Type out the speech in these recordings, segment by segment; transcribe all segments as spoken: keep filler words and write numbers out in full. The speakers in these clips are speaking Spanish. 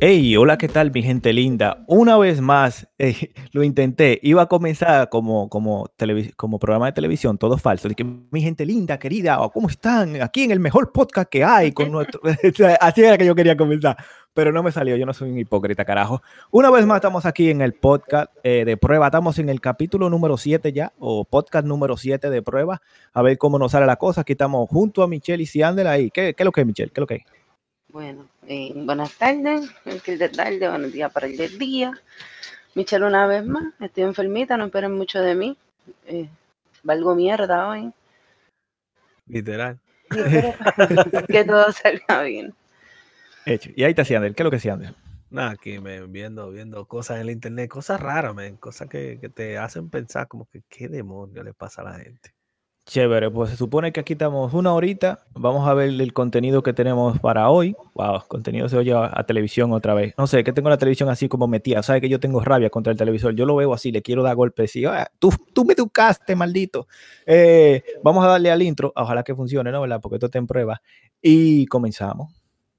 Hey, hola, ¿qué tal, mi gente linda? Una vez más, eh, lo intenté. Iba a comenzar como, como, televis- como programa de televisión, todo falso. Dije, mi gente linda, querida, ¿cómo están? Aquí en el mejor podcast que hay con nuestro... Así era que yo quería comenzar, pero no me salió. Yo no soy un hipócrita, carajo. Una vez más estamos aquí en el podcast eh, de prueba. Estamos en el capítulo número siete ya, o podcast número siete de prueba. A ver cómo nos sale la cosa. Aquí estamos junto a Michelle y Ciandel ahí. ¿Qué, qué es lo que es, Michelle? ¿Qué es lo que es? Bueno, eh, buenas tardes, el que es de tarde, buenos días para el del día. Michelle, una vez más, estoy enfermita, no esperen mucho de mí. Eh, valgo mierda hoy. Literal. Y espero que todo salga bien. Hecho. Y ahí está Ciandel. ¿Qué es lo que es Ciandel? Nada, aquí me viendo, viendo cosas en el internet, cosas raras, man, cosas que, que te hacen pensar como que qué demonio le pasa a la gente. Chévere, pues se supone que aquí estamos una horita. Vamos a ver el contenido que tenemos para hoy. Wow, contenido se oye a, a televisión otra vez. No sé, que tengo la televisión así como metida. Sabes que yo tengo rabia contra el televisor. Yo lo veo así, le quiero dar golpes. Y, ah, tú, tú me educaste, maldito. Eh, vamos a darle al intro. Ojalá que funcione, ¿no? ¿Verdad? Porque esto está en prueba. Y comenzamos.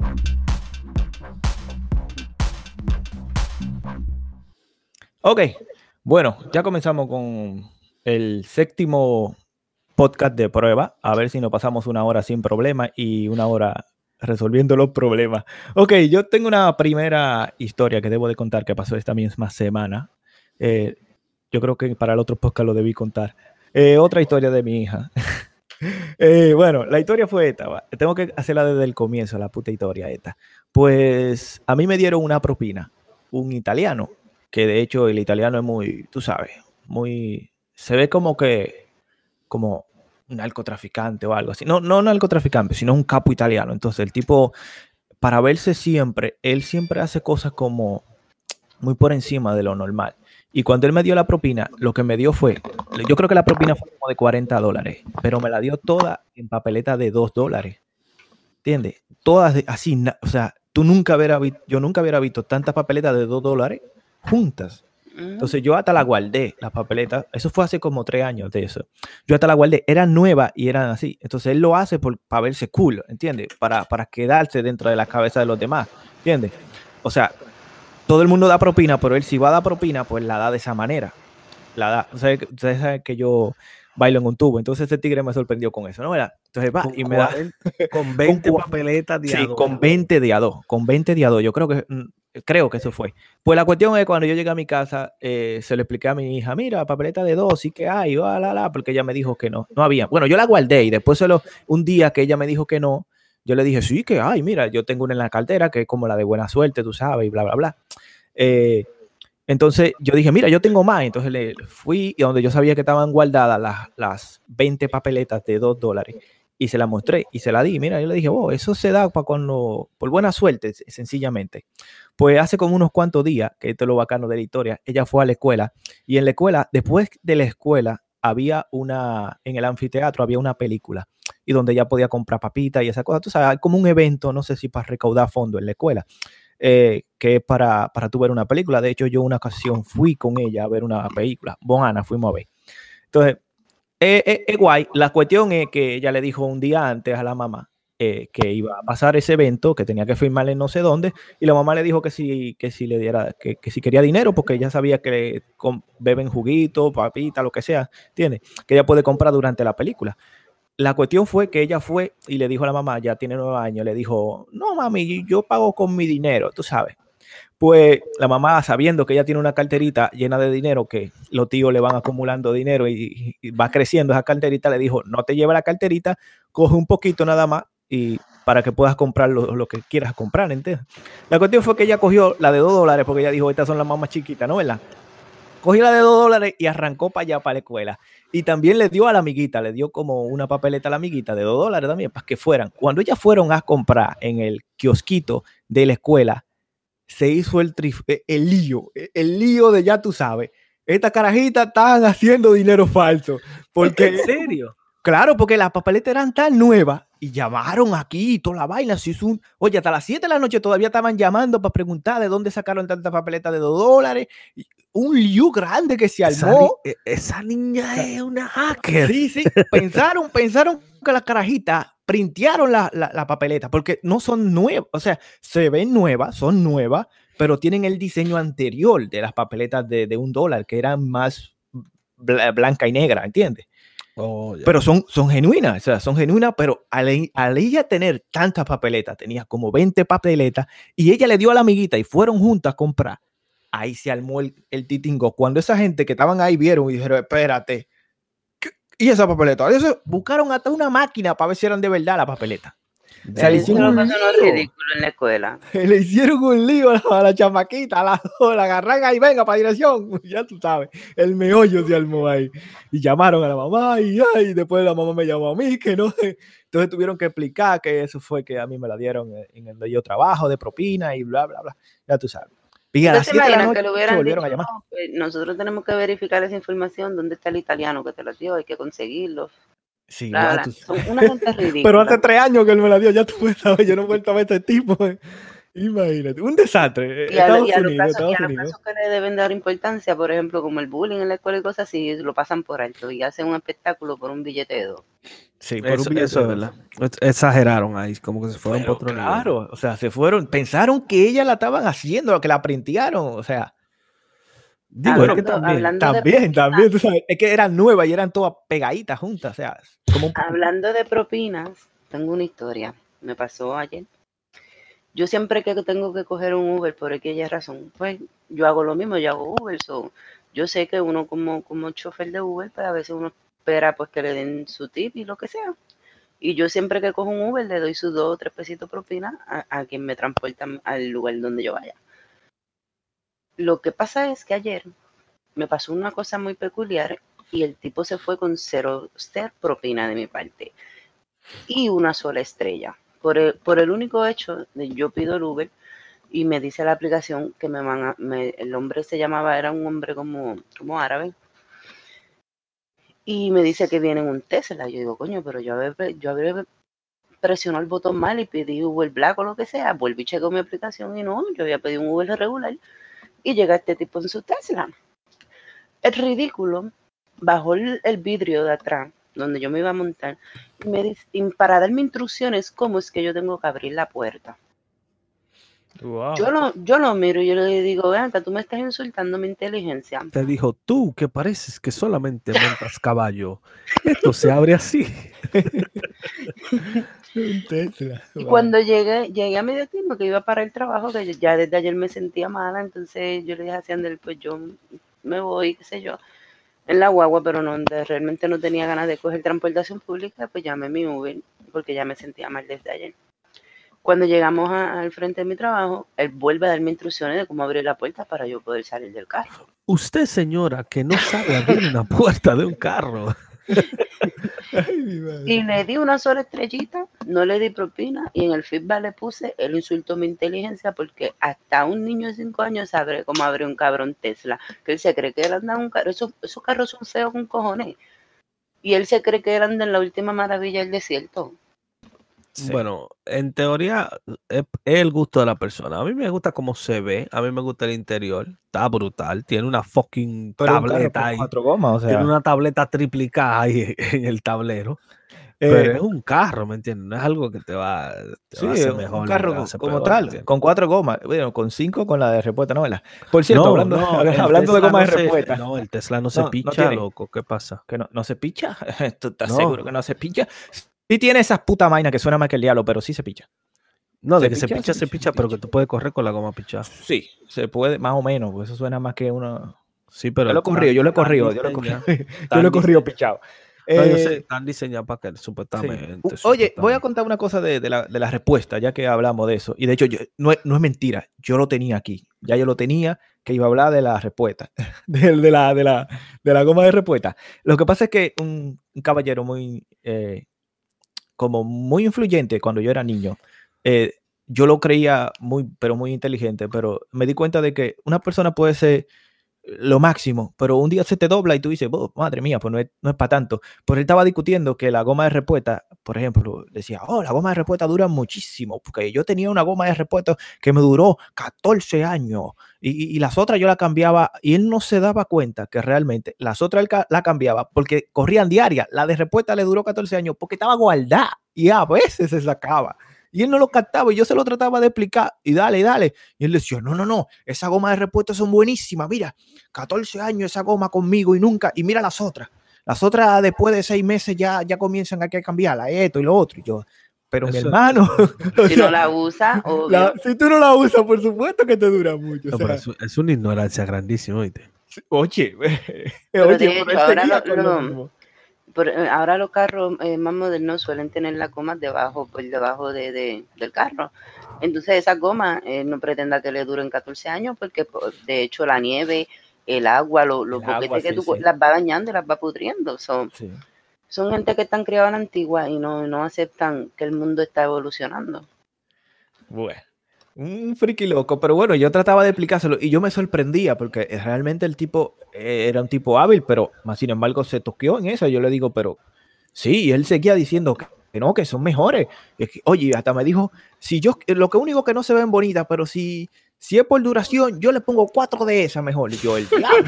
Ok, bueno, ya comenzamos con el séptimo podcast de prueba, a ver si nos pasamos una hora sin problemas y una hora resolviendo los problemas. Ok, yo tengo una primera historia que debo de contar que pasó esta misma semana. Eh, yo creo que para el otro podcast lo debí contar. Eh, otra historia de mi hija. eh, bueno, la historia fue esta. Va. Tengo que hacerla desde el comienzo, la puta historia esta. Pues a mí me dieron una propina, un italiano, que de hecho el italiano es muy, tú sabes, muy... Se ve como que... como un narcotraficante o algo así. No, no narcotraficante, sino un capo italiano. Entonces, el tipo, para verse siempre, él siempre hace cosas como muy por encima de lo normal. Y cuando él me dio la propina, lo que me dio fue, yo creo que la propina fue como de cuarenta dólares, pero me la dio toda en papeleta de dos dólares. ¿Entiendes? Todas de, así, na, o sea, tú nunca hubiera visto, yo nunca hubiera visto tantas papeletas de dos dólares juntas. Entonces yo hasta la guardé, las papeletas. Eso fue hace como tres años de eso. Yo hasta la guardé. Eran nuevas y eran así. Entonces él lo hace por, para verse cool, ¿entiendes? Para, para quedarse dentro de la cabeza de los demás, ¿entiendes? O sea, todo el mundo da propina, pero él si va a dar propina, pues la da de esa manera. La da. Ustedes ustedes saben que yo bailo en un tubo. Entonces ese tigre me sorprendió con eso, ¿no? ¿Verdad? Entonces va Con y me da... con veinte con, papeletas de sí, a dos. con veinte de a dos. Con veinte de a dos. Yo creo que... Creo que eso fue. Pues la cuestión es cuando yo llegué a mi casa, eh, se lo expliqué a mi hija, mira, papeleta de dos, sí que hay, oh, la, la, porque ella me dijo que no, no había. Bueno, yo la guardé y después solo un día que ella me dijo que no, yo le dije, sí que hay, mira, yo tengo una en la cartera que es como la de buena suerte, tú sabes, y bla, bla, bla. Eh, entonces yo dije, mira, yo tengo más. Entonces le fui y donde yo sabía que estaban guardadas las, las veinte papeletas de dos dólares y se la mostré y se la di. Mira, yo le dije, oh, eso se da para cuando, por buena suerte, sencillamente. Pues hace como unos cuantos días, que esto es lo bacano de la historia, ella fue a la escuela y en la escuela, después de la escuela, había una, en el anfiteatro había una película y donde ella podía comprar papitas y esa cosa. Tú sabes, hay como un evento, no sé si para recaudar fondos en la escuela. Eh, que es para, para tú ver una película. De hecho, yo una ocasión fui con ella a ver una película. Bonana, fuimos a ver. Entonces, es eh, eh, guay. La cuestión es que ella le dijo un día antes a la mamá eh, que iba a pasar ese evento, que tenía que firmarle no sé dónde, y la mamá le dijo que si, que si le diera, que, que si quería dinero, porque ella sabía que con, beben juguito, papita, lo que sea, ¿entiendes? Que ella puede comprar durante la película. La cuestión fue que ella fue y le dijo a la mamá, ya tiene nueve años, le dijo, no mami, yo pago con mi dinero, tú sabes. Pues la mamá, sabiendo que ella tiene una carterita llena de dinero, que los tíos le van acumulando dinero y, y va creciendo esa carterita, le dijo, no te lleves la carterita, coge un poquito nada más y para que puedas comprar lo, lo que quieras comprar, ¿entiendes? La cuestión fue que ella cogió la de dos dólares porque ella dijo, estas son las más chiquitas, ¿no? ¿Verdad? Cogió la de dos dólares y arrancó para allá, para la escuela. Y también le dio a la amiguita, le dio como una papeleta a la amiguita de dos dólares también, para que fueran. Cuando ellas fueron a comprar en el kiosquito de la escuela, se hizo el, trif el lío, el lío de ya tú sabes. Estas carajitas estaban haciendo dinero falso. Porque, ¿En serio? Claro, porque las papeletas eran tan nuevas y llamaron aquí y toda la vaina. Se hizo un, oye, hasta las siete de la noche todavía estaban llamando para preguntar de dónde sacaron tantas papeletas de dos dólares. Un lío grande que se armó. Esa, esa niña es una hacker. Sí, sí. Pensaron, pensaron que las carajitas printearon la, la, la papeleta, porque no son nuevas, o sea, se ven nuevas, son nuevas, pero tienen el diseño anterior de las papeletas de, de un dólar, que eran más blanca y negra, ¿entiendes? Oh, yeah. Pero son, son genuinas, o sea, son genuinas, pero al, al ella tener tantas papeletas, tenía como veinte papeletas, y ella le dio a la amiguita y fueron juntas a comprar, ahí se armó el, el titingo. Cuando esa gente que estaban ahí vieron y dijeron, espérate, y esa papeleta, eso, buscaron hasta una máquina para ver si eran de verdad la papeleta. O sea, le hicieron un ridículo en la escuela. Le hicieron un lío a la, a la chamaquita, a la, la agarran ahí, venga para dirección. Ya tú sabes, el meollo se armó ahí. Y llamaron a la mamá y, ay, después la mamá me llamó a mí, que no sé. Entonces tuvieron que explicar que eso fue que a mí me la dieron en el yo trabajo de propina y bla, bla, bla. Ya tú sabes. Y a las siete de la noche que lo hubieran volvieron dicho, a llamar. no, pues nosotros tenemos que verificar esa información, dónde está el italiano que te la dio, hay que conseguirlo. Sí, Bla, bla. Son una gente ridícula. Pero hace tres años que él me la dio, ya tú puedes saber, yo no he vuelto a ver a este tipo. Imagínate, un desastre. Y a, Estados y a los Unidos, casos, Estados y a los Unidos. casos que le deben dar importancia, por ejemplo, como el bullying en la escuela y cosas así, lo pasan por alto y hacen un espectáculo por un billete de dos. Sí, por eso, un billete eso es verdad. Exageraron ahí, como que se fueron Pero, por otro claro, nivel. o sea, se fueron, pensaron que ella la estaban haciendo, que la printearon, o sea. Digo, hablando, es que también, hablando también, de también, tú sabes, es que eran nuevas y eran todas pegaditas juntas, o sea, como un... hablando de propinas, tengo una historia, me pasó ayer. Yo siempre que tengo que coger un Uber por aquella razón, pues yo hago lo mismo, yo hago Uber, so, yo sé que uno como, como chofer de Uber, pues a veces uno espera pues que le den su tip y lo que sea. Y yo siempre que cojo un Uber le doy sus dos o tres pesitos propina a, a quien me transporta al lugar donde yo vaya. Lo que pasa es que ayer me pasó una cosa muy peculiar y el tipo se fue con cero ser propina de mi parte y una sola estrella. Por el, por el único hecho de yo pido el Uber y me dice la aplicación que me van a, me, el hombre se llamaba, era un hombre como, como árabe, y me dice que viene en un Tesla. Yo digo, coño, pero yo había, yo había presionado el botón mal y pedí Uber Black o lo que sea, volví y checo mi aplicación y no, yo había pedido un Uber regular y llega este tipo en su Tesla. El ridículo bajó el, el vidrio de atrás donde yo me iba a montar y, me dice, y para darme instrucciones cómo es que yo tengo que abrir la puerta. Wow. Yo lo, yo lo miro y yo le digo, vean, tú me estás insultando mi inteligencia. Te dijo, tú que pareces que solamente montas caballo, esto se abre así. Un Tesla. Y wow. Cuando llegué, llegué a mi destino, que iba para el trabajo, que ya desde ayer me sentía mala, entonces yo le dije a Ander, pues yo me voy, qué sé yo, en la guagua, pero no, de, realmente no tenía ganas de coger transportación pública, pues llamé mi Uber, porque ya me sentía mal desde ayer. Cuando llegamos a, al frente de mi trabajo, él vuelve a darme instrucciones de cómo abrir la puerta para yo poder salir del carro. Usted, señora, que no sabe abrir una puerta de un carro. Y le di una sola estrellita, no le di propina, y en el feedback le puse, él insultó mi inteligencia porque hasta un niño de cinco años sabe cómo abre un cabrón Tesla, que él se cree que él anda en un carro, esos, esos carros son feos con cojones, y él se cree que él anda en la última maravilla del desierto. Sí. Bueno, en teoría es, es el gusto de la persona. A mí me gusta cómo se ve, a mí me gusta el interior, está brutal, tiene una fucking pero tableta ahí, cuatro gomas, o sea. tiene una tableta triplicada ahí en el tablero, eh, pero es un carro, ¿me entiendes? No es algo que te va, te sí, va a hacer mejor. Un carro hacer como peor, tal, con cuatro gomas, bueno, con cinco con la de respuesta, ¿no? Por cierto, no, hablando, no, hablando de gomas no de respuesta. No, el Tesla no se no, picha, no loco, ¿qué pasa? ¿Que no, no se picha? ¿Tú estás no. seguro que no se picha? Sí tiene esas putas vainas que suena más que el diablo, pero sí se picha. No, se de que picha, se picha, se, se picha, picha, pero que tú puedes correr con la goma pichada. Sí, se puede, más o menos, pues eso suena más que uno... Sí, pero... Yo lo he corrido, yo lo he corrido, yo lo he corrido, yo lo he corrido pichado. No, eh, yo sé, están diseñados para que supuestamente, sí. supuestamente... Oye, voy a contar una cosa de, de, la, de la respuesta, ya que hablamos de eso. Y de hecho, yo, no, no es mentira, yo lo tenía aquí. Ya yo lo tenía, que iba a hablar de la respuesta, de, de, la, de, la, de la goma de respuesta. Lo que pasa es que un, un caballero muy... Eh, como muy influyente cuando yo era niño, eh, yo lo creía muy, pero muy inteligente, pero me di cuenta de que una persona puede ser lo máximo, pero un día se te dobla y tú dices, oh, madre mía, pues no es, no es para tanto. Pues él estaba discutiendo que la goma de repuesta, por ejemplo, decía, oh, la goma de repuesta dura muchísimo, porque yo tenía una goma de repuesta que me duró catorce años y, y, y las otras yo la cambiaba y él no se daba cuenta que realmente las otras él ca la cambiaba porque corrían diarias. La de repuesta le duró catorce años porque estaba guardada y a veces se sacaba. Y él no lo captaba y yo se lo trataba de explicar y dale, y dale. Y él decía, no, no, no, esas gomas de repuesto son buenísimas. Mira, catorce años esa goma conmigo y nunca, y mira las otras. Las otras después de seis meses ya, ya comienzan a que cambiarla, esto y lo otro. Y yo, pero eso, mi hermano. Si sea, no la usa, obvio. La, si tú no la usas, por supuesto que te dura mucho. No, o sea, pero es, es una ignorancia grandísima, ¿viste? Oye, pero oye, de hecho, ahora lo, lo, lo Por, ahora los carros eh, más modernos suelen tener las gomas debajo, por debajo de, de, del carro. Entonces esas gomas eh, no pretenda que le duren catorce años porque de hecho la nieve, el agua, lo, los el boquetes agua, que sí, tú sí. las va dañando y las va pudriendo. Son, sí. son gente que están criadas a la antigua y no, no aceptan que el mundo está evolucionando. Bueno. Un friki loco, pero bueno, yo trataba de explicárselo y yo me sorprendía porque realmente el tipo era un tipo hábil, pero más sin embargo se toqueó en eso. Yo le digo, pero sí, y él seguía diciendo que no, que son mejores. Es que, oye, hasta me dijo, si yo, lo que único que no se ven bonitas, pero si, si es por duración, yo le pongo cuatro de esas mejor. Y yo, el diablo.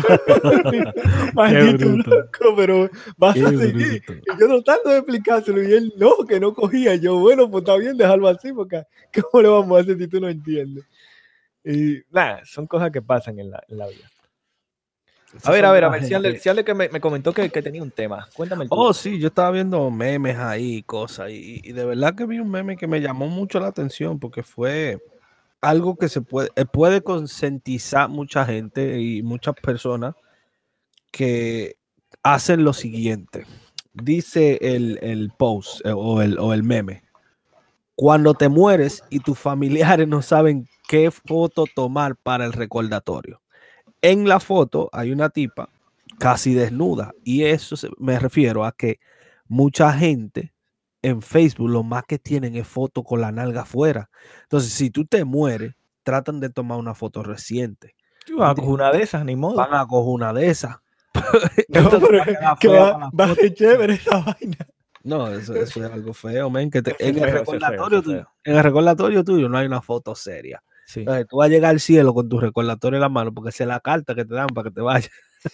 Maldito loco, pero vas a seguir. Y yo tratando de explicárselo y él no, que no cogía. Yo, bueno, pues está bien, dejarlo así, porque ¿cómo le vamos a hacer si tú no entiendes? Y nada, son cosas que pasan en la, en la vida. A ver, a ver, a ver, si Ale, si Ale que me, me comentó que, que tenía un tema. Cuéntame el tuyo. Oh, sí, yo estaba viendo memes ahí, cosas, y, y de verdad que vi un meme que me llamó mucho la atención porque fue algo que se puede, puede concientizar mucha gente y muchas personas que hacen lo siguiente. Dice el, el post o el, o el meme. Cuando te mueres y tus familiares no saben qué foto tomar para el recordatorio. En la foto hay una tipa casi desnuda y eso se, me refiero a que mucha gente en Facebook lo más que tienen es foto con la nalga afuera. Entonces, si tú te mueres, tratan de tomar una foto reciente. Tú vas a coger una de esas, ni modo. Van a coger una de esas. No, pero que va, va a ser chévere esa vaina. No, eso, eso es algo feo, men. Que te, en, el feo, recordatorio feo, tuyo, en el recordatorio tuyo no hay una foto seria. Sí. Entonces, tú vas a llegar al cielo con tu recordatorio en la mano porque esa es la carta que te dan para que te vayas.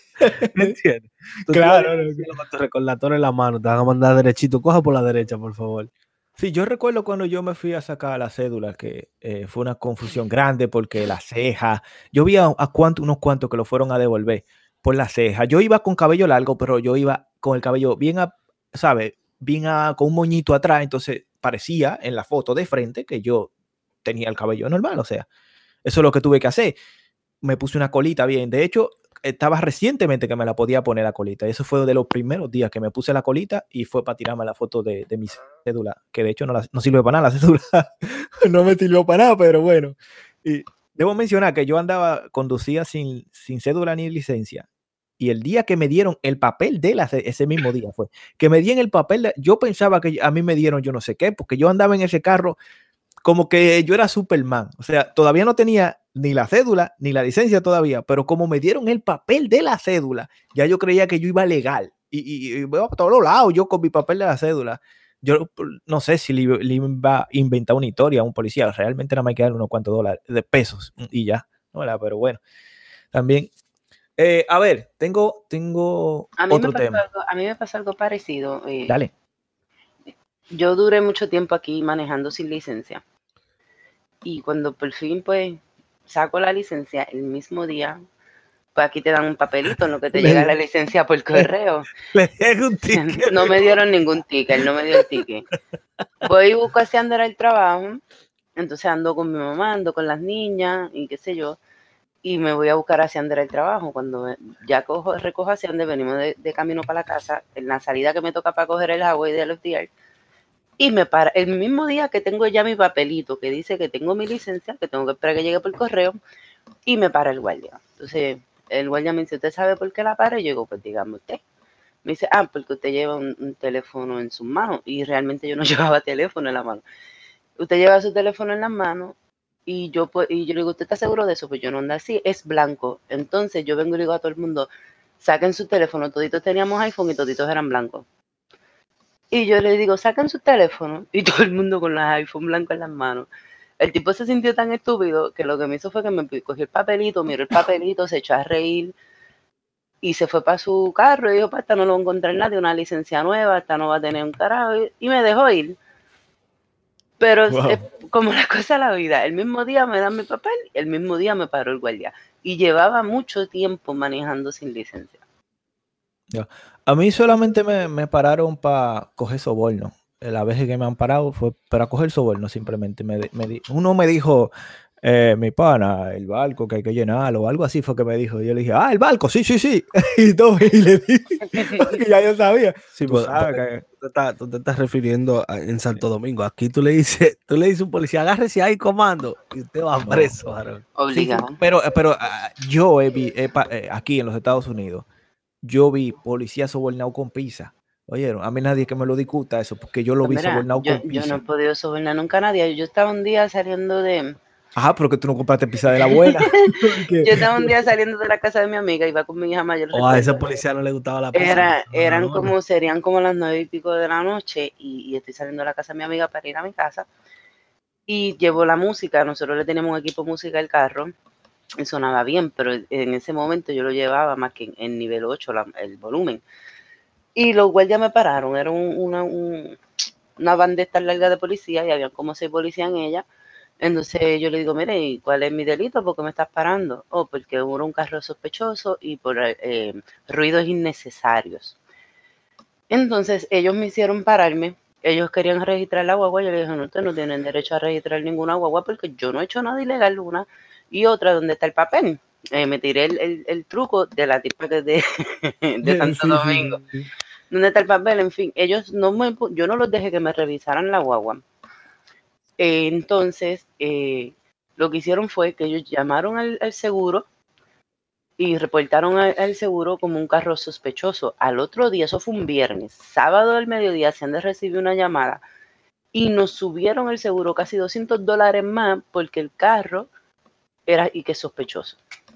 ¿Me entiendes? Tú claro. No, no. Con tu recordatorio en la mano te van a mandar derechito. Coja por la derecha, por favor. Sí, yo recuerdo cuando yo me fui a sacar la cédula que eh, fue una confusión grande porque la ceja, yo vi a, a cuanto, unos cuantos que lo fueron a devolver por la ceja. Yo iba con cabello largo, pero yo iba con el cabello bien, a, ¿sabes? Bien a, con un moñito atrás, entonces parecía en la foto de frente que yo tenía el cabello normal, o sea, eso es lo que tuve que hacer. Me puse una colita bien, de hecho, estaba recientemente que me la podía poner la colita, y eso fue de los primeros días que me puse la colita y fue para tirarme la foto de, de mi cédula, que de hecho no, la, no sirve para nada la cédula, no me sirvió para nada, pero bueno. Y debo mencionar que yo andaba, conducía sin, sin cédula ni licencia, y el día que me dieron el papel de la, ese mismo día fue, que me dieron el papel, de, yo pensaba que a mí me dieron yo no sé qué, porque yo andaba en ese carro como que yo era Superman, o sea, todavía no tenía ni la cédula, ni la licencia todavía, pero como me dieron el papel de la cédula, ya yo creía que yo iba legal, y, y, y veo a todos los lados, yo con mi papel de la cédula, yo no sé si le, le iba a inventar una historia a un policía, realmente nada más que dar unos cuantos dólares, de pesos, y ya, ¿no? Pero bueno, también, eh, a ver, tengo, tengo a mí otro me pasó tema. Algo, a mí me pasa algo parecido. Eh, Dale. Yo duré mucho tiempo aquí manejando sin licencia. Y cuando por fin, pues, saco la licencia el mismo día, pues aquí te dan un papelito en lo que te llega la licencia por correo. Le llega un ticket. No me dieron ningún ticket, él no me dio el ticket. Voy y busco hacia andar al trabajo. Entonces ando con mi mamá, ando con las niñas y qué sé yo. Y me voy a buscar hacia andar al trabajo. Cuando ya cojo, recojo hacia donde venimos de, de camino para la casa, en la salida que me toca para coger el agua y de los días. Y me para, el mismo día que tengo ya mi papelito que dice que tengo mi licencia, que tengo que esperar que llegue por correo, y me para el guardia. Entonces, el guardia me dice, ¿usted sabe por qué la para? Y yo digo, pues dígame usted. Me dice, ah, porque usted lleva un, un teléfono en sus manos. Y realmente yo no llevaba teléfono en la mano. Usted lleva su teléfono en las manos Y yo, pues, y yo le digo, ¿usted está seguro de eso? Pues yo no ando así, es blanco. Entonces yo vengo y le digo a todo el mundo, saquen su teléfono, toditos teníamos iPhone y toditos eran blancos. Y yo le digo, saquen su teléfono, y todo el mundo con los iPhone blancos en las manos. El tipo se sintió tan estúpido que lo que me hizo fue que me cogió el papelito, miró el papelito, se echó a reír y se fue para su carro y dijo, pues esta no lo va a encontrar nadie, una licencia nueva, esta no va a tener un carajo, y me dejó ir. Pero wow. Es como la cosa de la vida, el mismo día me dan mi papel, el mismo día me paró el guardia y llevaba mucho tiempo manejando sin licencia. Ya. A mí solamente me, me pararon para coger soborno. La vez que me han parado fue para coger soborno simplemente. Me, me, uno me dijo, eh, mi pana, el barco que hay que llenarlo o algo así fue que me dijo. Yo le dije, ah, el barco, sí, sí, sí. y, todo, y le dije, porque ya yo sabía. Sí, tú, pues, sabes que... tú, te estás, tú te estás refiriendo a, en Santo Domingo. Aquí tú le dices, tú le dices a un policía, agárrese ahí, comando, y usted va preso. No. Obligado. Sí, sí, pero pero uh, yo he, vi, he, eh, aquí en los Estados Unidos, yo vi policía sobornado con pizza. Oyeron, a mí nadie que me lo discuta eso, porque yo lo pues vi mira, sobornado yo, con pizza. Yo no he podido sobornar nunca a nadie. Yo estaba un día saliendo de... Ajá, pero que tú no compraste pizza de la buena. Yo estaba un día saliendo de la casa de mi amiga, iba con mi hija mayor. O oh, a ese policía no le gustaba la pizza. Era, eran no, como, serían como las nueve y pico de la noche y, y estoy saliendo de la casa de mi amiga para ir a mi casa. Y llevo la música, nosotros le teníamos un equipo de música al carro y sonaba bien, pero en ese momento yo lo llevaba más que en, en nivel ocho, la, el volumen. Y los guardias me pararon, era un, una, un, una bandeta larga de policía y había como seis policías en ella. Entonces yo le digo, mire, ¿y cuál es mi delito? ¿Por qué me estás parando? Oh, porque hubo un carro sospechoso y por eh, ruidos innecesarios. Entonces ellos me hicieron pararme. Ellos querían registrar la guagua. Yo les dije, no, ustedes no tienen derecho a registrar ninguna guagua porque yo no he hecho nada ilegal, una. Y otra, ¿dónde está el papel? Eh, me tiré el, el, el truco de la tipa de, de, de Santo sí, Domingo. Sí, sí. ¿Dónde está el papel? En fin, ellos no me, yo no los dejé que me revisaran la guagua. Eh, entonces, eh, lo que hicieron fue que ellos llamaron al, al seguro y reportaron al, al seguro como un carro sospechoso. Al otro día, eso fue un viernes, sábado del mediodía, se han de recibir una llamada y nos subieron el seguro casi doscientos dólares más porque el carro era y que es sospechoso.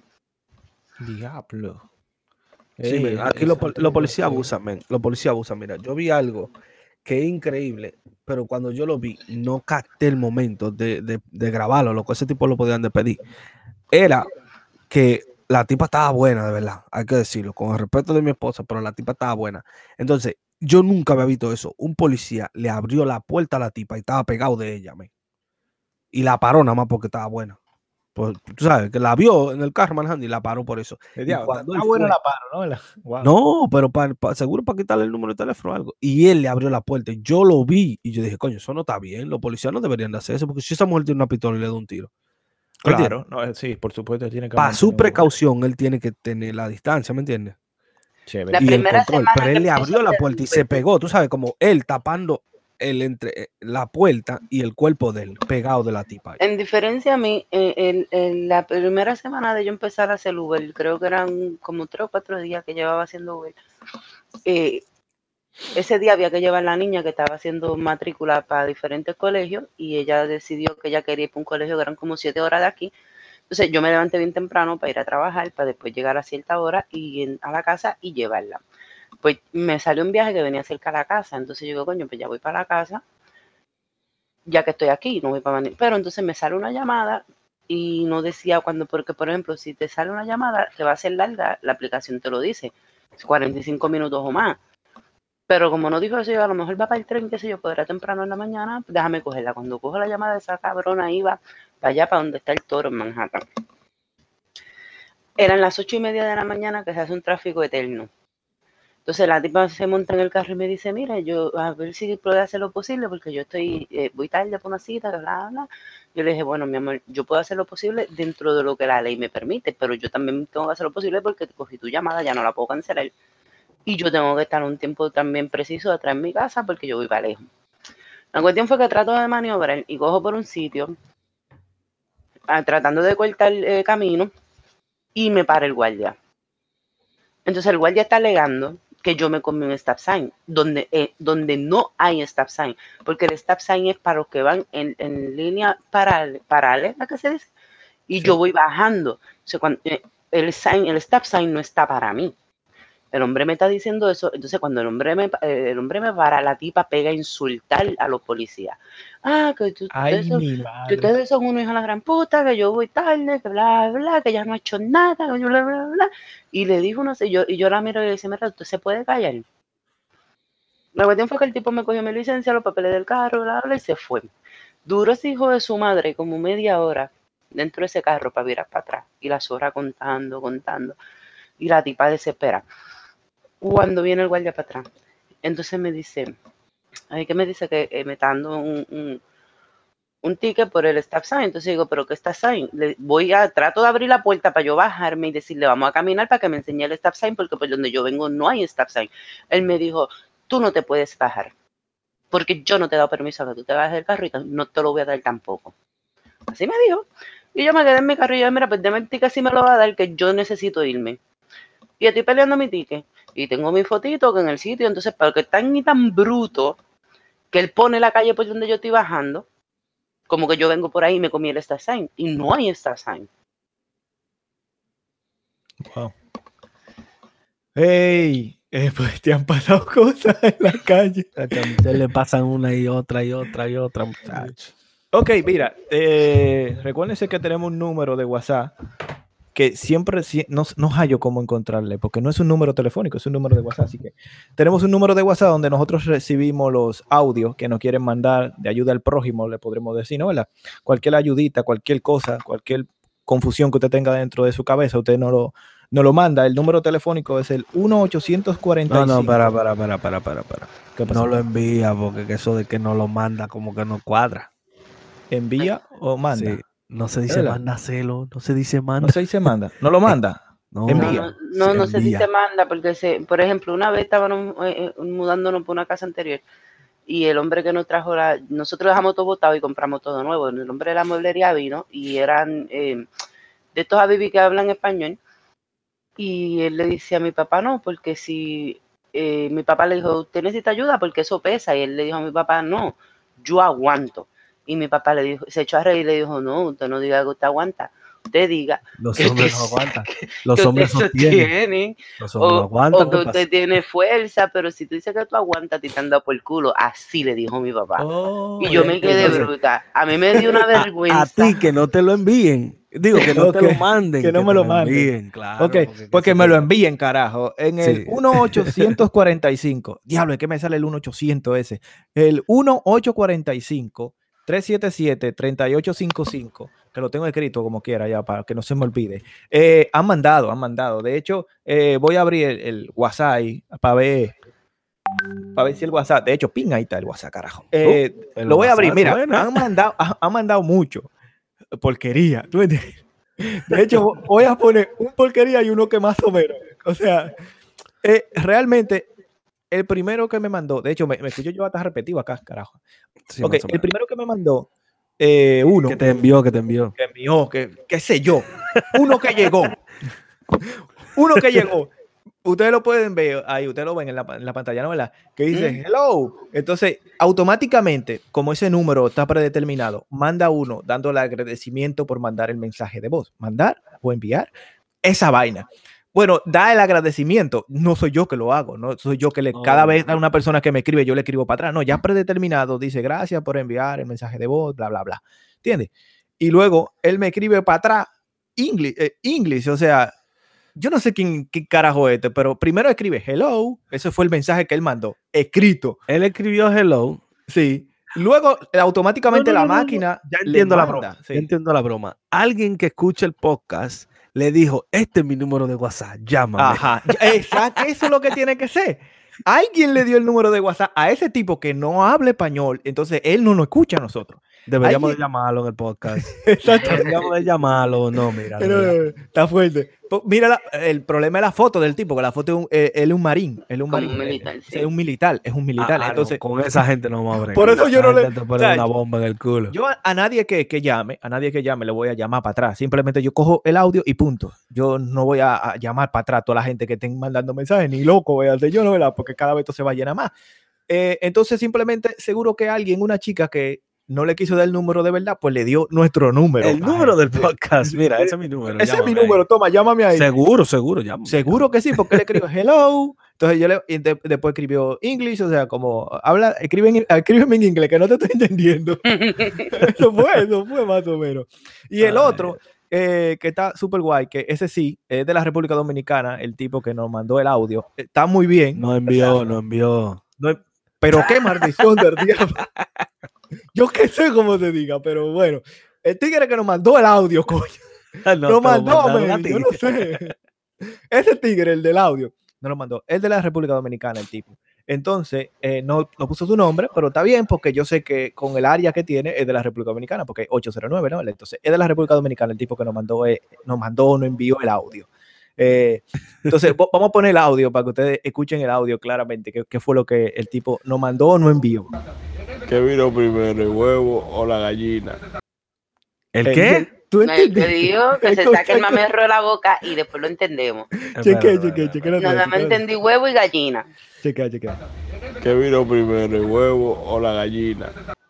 Diablo. Sí, hey, aquí los lo policías abusan, men. Los policías abusan. Mira, yo vi algo que es increíble, pero cuando yo lo vi, no capté el momento de, de, de grabarlo, lo que ese tipo lo podían de pedir. Era que la tipa estaba buena, de verdad, hay que decirlo, con el respeto de mi esposa, pero la tipa estaba buena. Entonces, yo nunca había visto eso. Un policía le abrió la puerta a la tipa y estaba pegado de ella, man. Y la paró nada más porque estaba buena. Pues, tú sabes, que la vio en el carro manejando y la paró por eso. Y cuando está buena la paro, ¿no? Wow. No, pero para, para, seguro para quitarle el número de teléfono o algo. Y él le abrió la puerta y yo lo vi y yo dije, coño, eso no está bien. Los policías no deberían de hacer eso porque si esa mujer tiene una pistola y le da un tiro. Claro, no, sí, por supuesto tiene que... Para su precaución, él tiene que tener la distancia, ¿me entiendes? La y primera el control, pero él le abrió la puerta y se pegó, tú sabes, como él tapando el entre la puerta y el cuerpo de él, pegado de la tipa. En diferencia a mí, en, en la primera semana de yo empezar a hacer Uber, creo que eran como tres o cuatro días que llevaba haciendo Uber, eh, ese día había que llevar a la niña que estaba haciendo matrícula para diferentes colegios y ella decidió que ella quería ir para un colegio que eran como siete horas de aquí. Entonces yo me levanté bien temprano para ir a trabajar, para después llegar a cierta hora y en, a la casa y llevarla. Pues me salió un viaje que venía cerca de la casa, entonces yo digo, coño, pues ya voy para la casa, ya que estoy aquí, no voy para venir. Pero entonces me sale una llamada y no decía cuándo, porque por ejemplo, si te sale una llamada, te va a ser larga, la aplicación te lo dice, cuarenta y cinco minutos o más. Pero como no dijo eso, yo a lo mejor va para el tren, qué sé yo, podrá temprano en la mañana, pues déjame cogerla. Cuando cojo la llamada de esa cabrona, iba para allá, para donde está el Toro en Manhattan. Eran las ocho y media de la mañana que se hace un tráfico eterno. Entonces la tipa se monta en el carro y me dice, mira, yo a ver si puedo hacer lo posible, porque yo estoy, eh, voy tarde por una cita, bla, bla, bla. Yo le dije, bueno, mi amor, yo puedo hacer lo posible dentro de lo que la ley me permite, pero yo también tengo que hacer lo posible porque cogí tu llamada, ya no la puedo cancelar. Y yo tengo que estar un tiempo también preciso atrás en mi casa porque yo voy para lejos. La cuestión fue que trato de maniobrar y cojo por un sitio, a, tratando de cortar el eh, camino, y me para el guardia. Entonces el guardia está alegando que yo me comí un stop sign, donde, eh, donde no hay stop sign, porque el stop sign es para los que van en, en línea paral, paralela, ¿qué se dice? Y sí. Yo voy bajando. O sea, cuando, eh, el, sign, el stop sign no está para mí. El hombre me está diciendo eso. Entonces, cuando el hombre me, eh, el hombre me para, la tipa pega a insultar a los policías. Ah, que tú, Ay, ustedes, son, que ustedes son unos hijos de la gran puta, que yo voy tarde, que bla, bla, que ya no he hecho nada, que bla, bla, bla. Y le dijo, no sé, yo, y yo la miro y le dice, mira, ¿usted se puede callar? La cuestión fue que el tipo me cogió mi licencia, los papeles del carro, bla, bla, y se fue. Duró ese hijo de su madre como media hora dentro de ese carro para virar para atrás. Y las horas contando, contando. Y la tipa desespera. Cuando viene el guardia para atrás, entonces me dice, ay, ¿qué me dice? Que eh, me está dando un, un, un ticket por el stop sign. Entonces digo, ¿pero qué stop sign? Le voy a, trato de abrir la puerta para yo bajarme y decirle, vamos a caminar para que me enseñe el stop sign, porque por donde yo vengo no hay stop sign. Él me dijo, tú no te puedes bajar, porque yo no te he dado permiso a que tú te bajes del carro y no te lo voy a dar tampoco. Así me dijo. Y yo me quedé en mi carro y yo, mira, pues deme el ticket si me lo va a dar, que yo necesito irme. Y estoy peleando mi ticket. Y tengo mi fotito que en el sitio, entonces, para que tan ni tan bruto, que él pone la calle por donde yo estoy bajando, como que yo vengo por ahí y me comí el stop sign. Y no hay stop sign. Wow. Hey, eh, pues te han pasado cosas en la calle. A usted le pasan una y otra y otra y otra, muchachos. Ok, mira, eh, recuérdense que tenemos un número de WhatsApp que siempre no, no hallo cómo encontrarle, porque no es un número telefónico, es un número de WhatsApp. Así que tenemos un número de WhatsApp donde nosotros recibimos los audios que nos quieren mandar de ayuda al prójimo, le podremos decir, ¿no? ¿Verdad? Cualquier ayudita, cualquier cosa, cualquier confusión que usted tenga dentro de su cabeza, usted no lo, no lo manda. El número telefónico es el uno ochocientos cuarenta y cinco. No, no, para, para, para, para, para, para. No lo envía, porque eso de que no lo manda como que no cuadra. ¿Envía o manda? Sí. No se dice manda celo, no se dice manda. No se dice manda, no lo manda. No, envía. No, no, no, no se dice manda, porque se, por ejemplo, una vez estábamos eh, mudándonos por una casa anterior y el hombre que nos trajo la, nosotros dejamos todo botado y compramos todo nuevo. El hombre de la mueblería vino y eran eh, de estos Habibi que hablan español, y él le dice a mi papá, no, porque si eh, mi papá le dijo, usted necesita ayuda porque eso pesa, y él le dijo a mi papá, no, yo aguanto. Y mi papá le dijo, se echó a reír y le dijo, no, usted no diga que usted aguanta, usted diga los que hombres usted, no aguantan, que, los que hombres sostienen, los hombres o, no aguantan, o que usted tiene fuerza, pero si tú dices que tú aguantas, te han dado por el culo. Así le dijo mi papá. Oh, y yo me quedé entonces, bruta. A mí me dio una vergüenza. A, a ti que no te lo envíen. Digo, que no okay, te lo manden. Que no que me lo, lo manden. Envíen, claro. Okay, porque, porque me lo envíen, carajo. En el sí. uno ochocientos cuarenta y cinco. Diablo, ¿es que me sale el uno ochocientos ese? El uno ochocientos cuarenta y cinco, tres siete siete, tres ocho cinco cinco. Que lo tengo escrito como quiera ya para que no se me olvide. Eh, han mandado, han mandado. De hecho, eh, voy a abrir el, el WhatsApp ahí para ver. Para ver si el WhatsApp. De hecho, ping, ahí está el WhatsApp, carajo. Eh, uh, lo voy a abrir. Mira, suena. han mandado, han mandado mucho. Porquería, ¿tú entiendes? De hecho, voy a poner un porquería y uno que más o menos. O sea, eh, realmente, el primero que me mandó, de hecho, me, me escucho yo hasta repetido acá, carajo. Sí, okay, el primero que me mandó, eh, uno. Que te envió, que te envió. Que envió, que, qué sé yo. Uno que llegó. Uno que llegó. Ustedes lo pueden ver ahí, ustedes lo ven en la, en la pantalla, ¿no? ¿Verdad? Que dice, mm. hello. Entonces, automáticamente, como ese número está predeterminado, manda uno dándole agradecimiento por mandar el mensaje de voz. Mandar o enviar esa vaina. Bueno, da el agradecimiento. No soy yo que lo hago, no soy yo que le, oh. cada vez a una persona que me escribe, yo le escribo para atrás. No, ya predeterminado, dice, gracias por enviar el mensaje de voz, bla, bla, bla. ¿Entiendes? Y luego, él me escribe para atrás, English, eh, English, o sea, yo no sé quién, qué carajo es este, pero primero escribe hello. Ese fue el mensaje que él mandó, escrito. Él escribió hello. Sí. Luego, automáticamente no, no, no, la máquina. Ya entiendo la broma. Sí. Ya entiendo la broma. Alguien que escuche el podcast le dijo: este es mi número de WhatsApp, llámame. Ajá. Exacto. Eso es lo que tiene que ser. Alguien le dio el número de WhatsApp a ese tipo que no habla español, entonces él no nos escucha a nosotros. Deberíamos ¿Alguien? de llamarlo en el podcast. Exacto. Deberíamos de llamarlo. No, mira. Pero, está fuerte. Pues mira, la, el problema es la foto del tipo, que la foto es un, eh, él es un marín. Él es un Como marín. un militar, eh, sí. Es un militar, es un militar. Ah, entonces, no, con esa gente no vamos a bregar. por eso yo Esa no le. gente te pone o sea, una bomba en el culo. Yo a, a nadie que, que llame, a nadie que llame le voy a llamar para atrás. Simplemente yo cojo el audio y punto. Yo no voy a, a llamar para atrás a toda la gente que estén mandando mensajes, ni loco voy a hacer yo, ¿no? ¿Verdad? Porque cada vez esto se va a llenar más. Eh, entonces, simplemente, seguro que alguien, una chica que no le quiso dar el número de verdad, pues le dio nuestro número. El número del podcast, mira, ese es mi número. Ese es mi número, ahí. Toma, llámame ahí. Seguro, seguro, llámame. Seguro que sí, porque le escribió hello. Entonces yo le, y de, después escribió English, o sea, como habla, escriben, escríbeme en inglés, que no te estoy entendiendo. Eso fue, eso fue más o menos. Y el Ay. otro, eh, que está súper guay, que ese sí, es de la República Dominicana, el tipo que nos mandó el audio, está muy bien. No envió, o sea, no envió. No, pero qué maldición del diablo. Yo qué sé cómo se diga, pero bueno. El tigre que nos mandó el audio, coño. No, nos mandó, man, yo no sé. Ese tigre, el del audio, no lo mandó. El de la República Dominicana, el tipo. Entonces, eh, no, no puso su nombre, pero está bien porque yo sé que con el área que tiene es de la República Dominicana, porque es ocho cero nueve, ¿no? Entonces, es de la República Dominicana el tipo que nos mandó, eh, nos mandó, nos envió el audio. Eh, entonces, vamos a poner el audio para que ustedes escuchen el audio claramente, qué, qué fue lo que el tipo nos mandó o no envió. ¿Qué vino primero, el huevo o la gallina? ¿El qué? ¿Tú entendiste? Me digo que se saque el mamerro de la boca y después lo entendemos. Cheque, cheque, cheque. Nada más entendí huevo y gallina. Cheque, cheque. ¿Qué vino primero, el huevo o la gallina?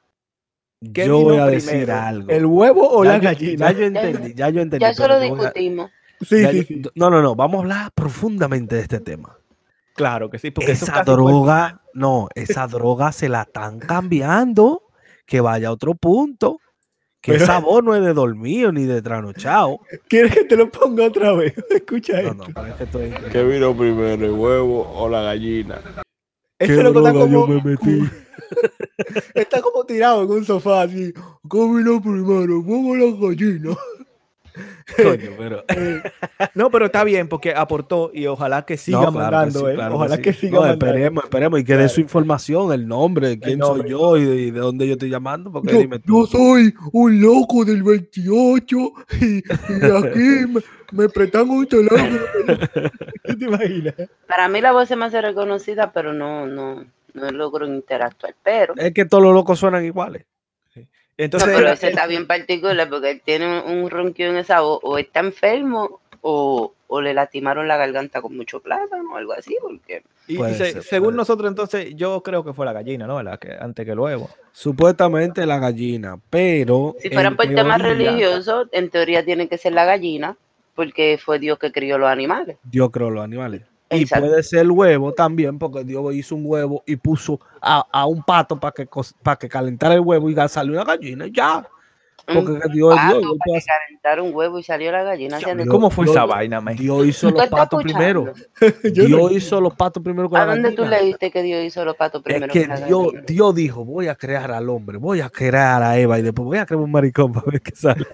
Yo voy a decir primero? algo. ¿El huevo o ya la yo, gallina? Ya yo entendí, ya yo entendí. Ya eso lo discutimos. A... Sí, sí, sí. No, no, no. Vamos a hablar profundamente de este tema. Claro que sí. Porque esa droga, fue... no, esa droga se la están cambiando. Que vaya a otro punto. Que Pero... sabor no es de dormido ni de trasnochado. ¿Quieres que te lo ponga otra vez? Escucha no, esto. No, pero es que estoy... ¿Qué vino primero, el huevo o la gallina? Ese loco está como... yo me metí. Está como tirado en un sofá así. ¿Qué vino primero, el huevo o la gallina? Coño, pero... no, pero está bien porque aportó y ojalá que siga no, claro mandando, que sí, eh. claro ojalá que, sí. que siga no, mandando. Esperemos, esperemos y que claro. dé su información, el nombre, quién el nombre. soy yo y de, y de dónde yo estoy llamando. Porque yo, dime yo soy un loco del veintiocho y, y aquí me, me prestan un teléfono. ¿Qué te imaginas? Para mí la voz es más reconocida, pero no, no, no logro interactuar. Pero es que todos los locos suenan iguales. Entonces, no, pero ese está bien particular porque él tiene un, un ronquido en esa voz, o está enfermo o, o le lastimaron la garganta con mucho plátano o algo así, porque... Y, y se, ser, según nosotros entonces, yo creo que fue la gallina, ¿no? La que, antes que el huevo. Supuestamente la gallina, pero... Si fueran por temas religiosos, en teoría tiene que ser la gallina, porque fue Dios que crió los animales. Dios creó los animales. Y Exacto. puede ser el huevo también, porque Dios hizo un huevo y puso a, a un pato para que, para que calentara el huevo y salió una gallina, ya. Porque un Dios, pato Dios, para que calentara un huevo y salió la gallina. Dios, ¿Cómo fue Dios, esa vaina, man? Dios hizo los patos primero. Dios no... hizo los patos primero con ¿A la dónde gallina? tú leíste que Dios hizo los patos primero? Es que con la Dios, gallina? Dios dijo, voy a crear al hombre, voy a crear a Eva y después voy a crear un maricón para ver qué sale.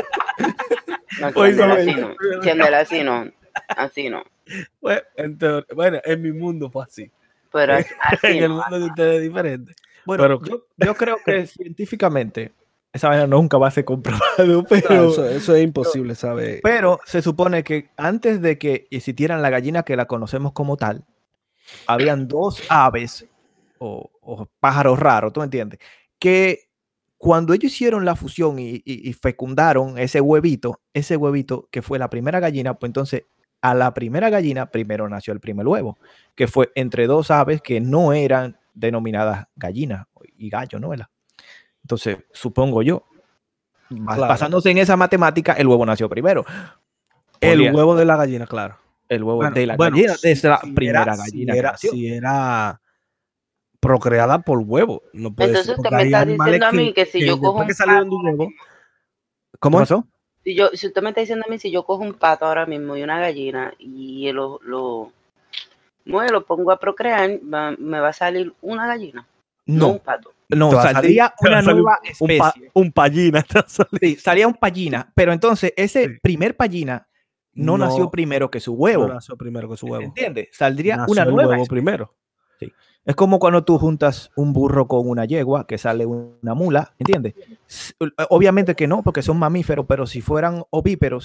No, siéndela así no. Siéndela así no. Así no. Bueno en, teoría, bueno, en mi mundo fue así. Pero así en no, el mundo de ustedes es diferente. Bueno, pero, yo, yo creo que científicamente esa vaina nunca va a ser comprobado, pero claro, eso, eso es imposible, ¿sabes? Pero se supone que antes de que existieran la gallina que la conocemos como tal, habían dos aves o, o pájaros raros, ¿tú me entiendes? Que cuando ellos hicieron la fusión y, y, y fecundaron ese huevito, ese huevito que fue la primera gallina, pues entonces a la primera gallina primero nació el primer huevo, que fue entre dos aves que no eran denominadas gallinas y gallo, ¿no? ¿Verdad? Entonces, supongo yo, claro. basándose en esa matemática, el huevo nació primero. El Podría, huevo de la gallina, claro. El huevo bueno, de la bueno, gallina, si, es la si primera era, gallina. Si era, si era procreada por huevo. No puede Entonces ser, usted me está diciendo a mí que, que si que yo cojo un que salieron de un huevo, ¿cómo pasó? Si, yo, si usted me está diciendo a mí, si yo cojo un pato ahora mismo y una gallina y lo, lo, no, lo pongo a procrear, va, me va a salir una gallina, no, no un pato. No, saldría salir, una nueva un, especie. Un, pa, un pallina. Sí, salía un pallina, pero entonces ese sí. primer pallina no, no nació primero que su huevo. No nació primero que su huevo. ¿Entiendes? Saldría nació una el nueva huevo especie. primero. Sí. Es como cuando tú juntas un burro con una yegua, que sale una mula, ¿entiendes? Obviamente que no, porque son mamíferos, pero si fueran ovíperos,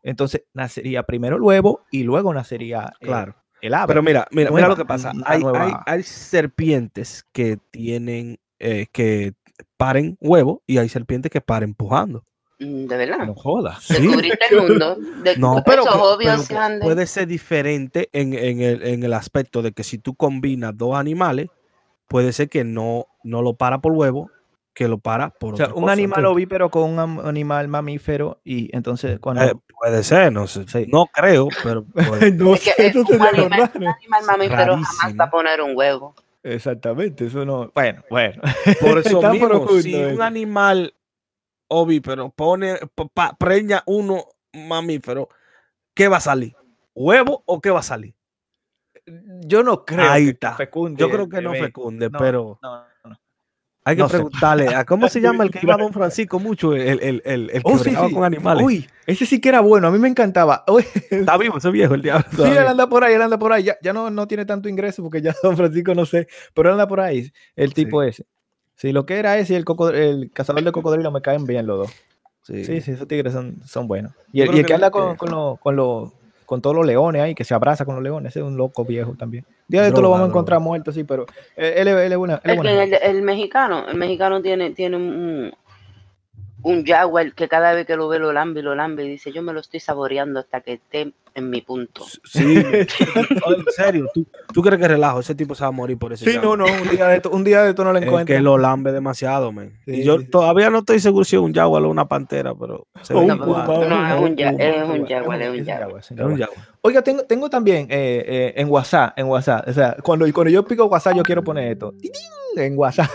entonces nacería primero el huevo y luego nacería eh, Claro. el ave. Pero mira, mira, Nueva, mira lo que pasa. una Hay, nueva- hay, hay serpientes que tienen, eh, que paren huevo y hay serpientes que paren pujando. Mm, De verdad. No jodas. Sí. Descubriste el mundo. De, No, pues, pero, esos que- obvios pero se que anden. puede ser diferente en, en el, en el aspecto de que si tú combinas dos animales, puede ser que no, no lo para por huevo, que lo para por O sea, otra un cosa, animal ¿entiendes? ovíparo con un am- animal mamífero y entonces cuando... Eh, puede ser, no sé. Sí. No creo, pero puede- no Es que sé, eh, eso un, sería lo animal, un raro. animal mamífero jamás rarísimo. va a poner un huevo. Exactamente, eso no... Bueno, bueno. Por eso Está mismo, profundo si eso. un animal ovíparo pone, pa- pa- preña uno mamífero, ¿qué va a salir? ¿Huevo o qué va a salir? Yo no creo Ahí que está. fecunde. Yo creo que el no bebé. fecunde, No, pero no, no. hay que no sé. preguntarle a cómo se llama el que iba a Don Francisco mucho, el, el, el, el que Oh, sí, bregaba sí. con animales. Uy, ese sí que era bueno, a mí me encantaba. Uy, Está vivo ese viejo, el diablo. sí, todavía. él anda por ahí, él anda por ahí. Ya, ya no, no tiene tanto ingreso porque ya Don Francisco no sé, pero él anda por ahí, el tipo Sí. ese. Sí, lo que era ese y el, cocod- el cazador de cocodrilo me caen bien los dos. Sí. Sí, sí, esos tigres son, son buenos. Y Yo el, creo y el que que anda le- con, que- con, los- con, los- con todos los leones ahí, que se abraza con los leones, ese es un loco viejo también. Día de esto lo Droga, vamos a encontrar droga. muerto, sí, pero eh, él, es- él es buena. Él es El, buena que- gente. el, el mexicano, el mexicano tiene, tiene un, un jaguar que cada vez que lo ve lo lambe y lo lambe y dice, yo me lo estoy saboreando hasta que esté en mi punto. Sí, oh, en serio, ¿tú, tú crees que relajo, ese tipo se va a morir por ese Sí, no, no, un día de esto, un día de esto no lo Es encuentro. que lo lambe demasiado, man. Sí, y yo sí, sí. todavía no estoy seguro si es un jaguar o una pantera, pero se O ve un No, igual. puma, no, o es un, ya- puma. es un igual, jaguar, es es un un jaguar. jaguar, es un Es un jaguar. jaguar. Oiga, tengo, tengo también eh, eh, en WhatsApp, en WhatsApp, o sea, cuando, cuando yo pico WhatsApp yo quiero poner esto, ¡Titín! En WhatsApp.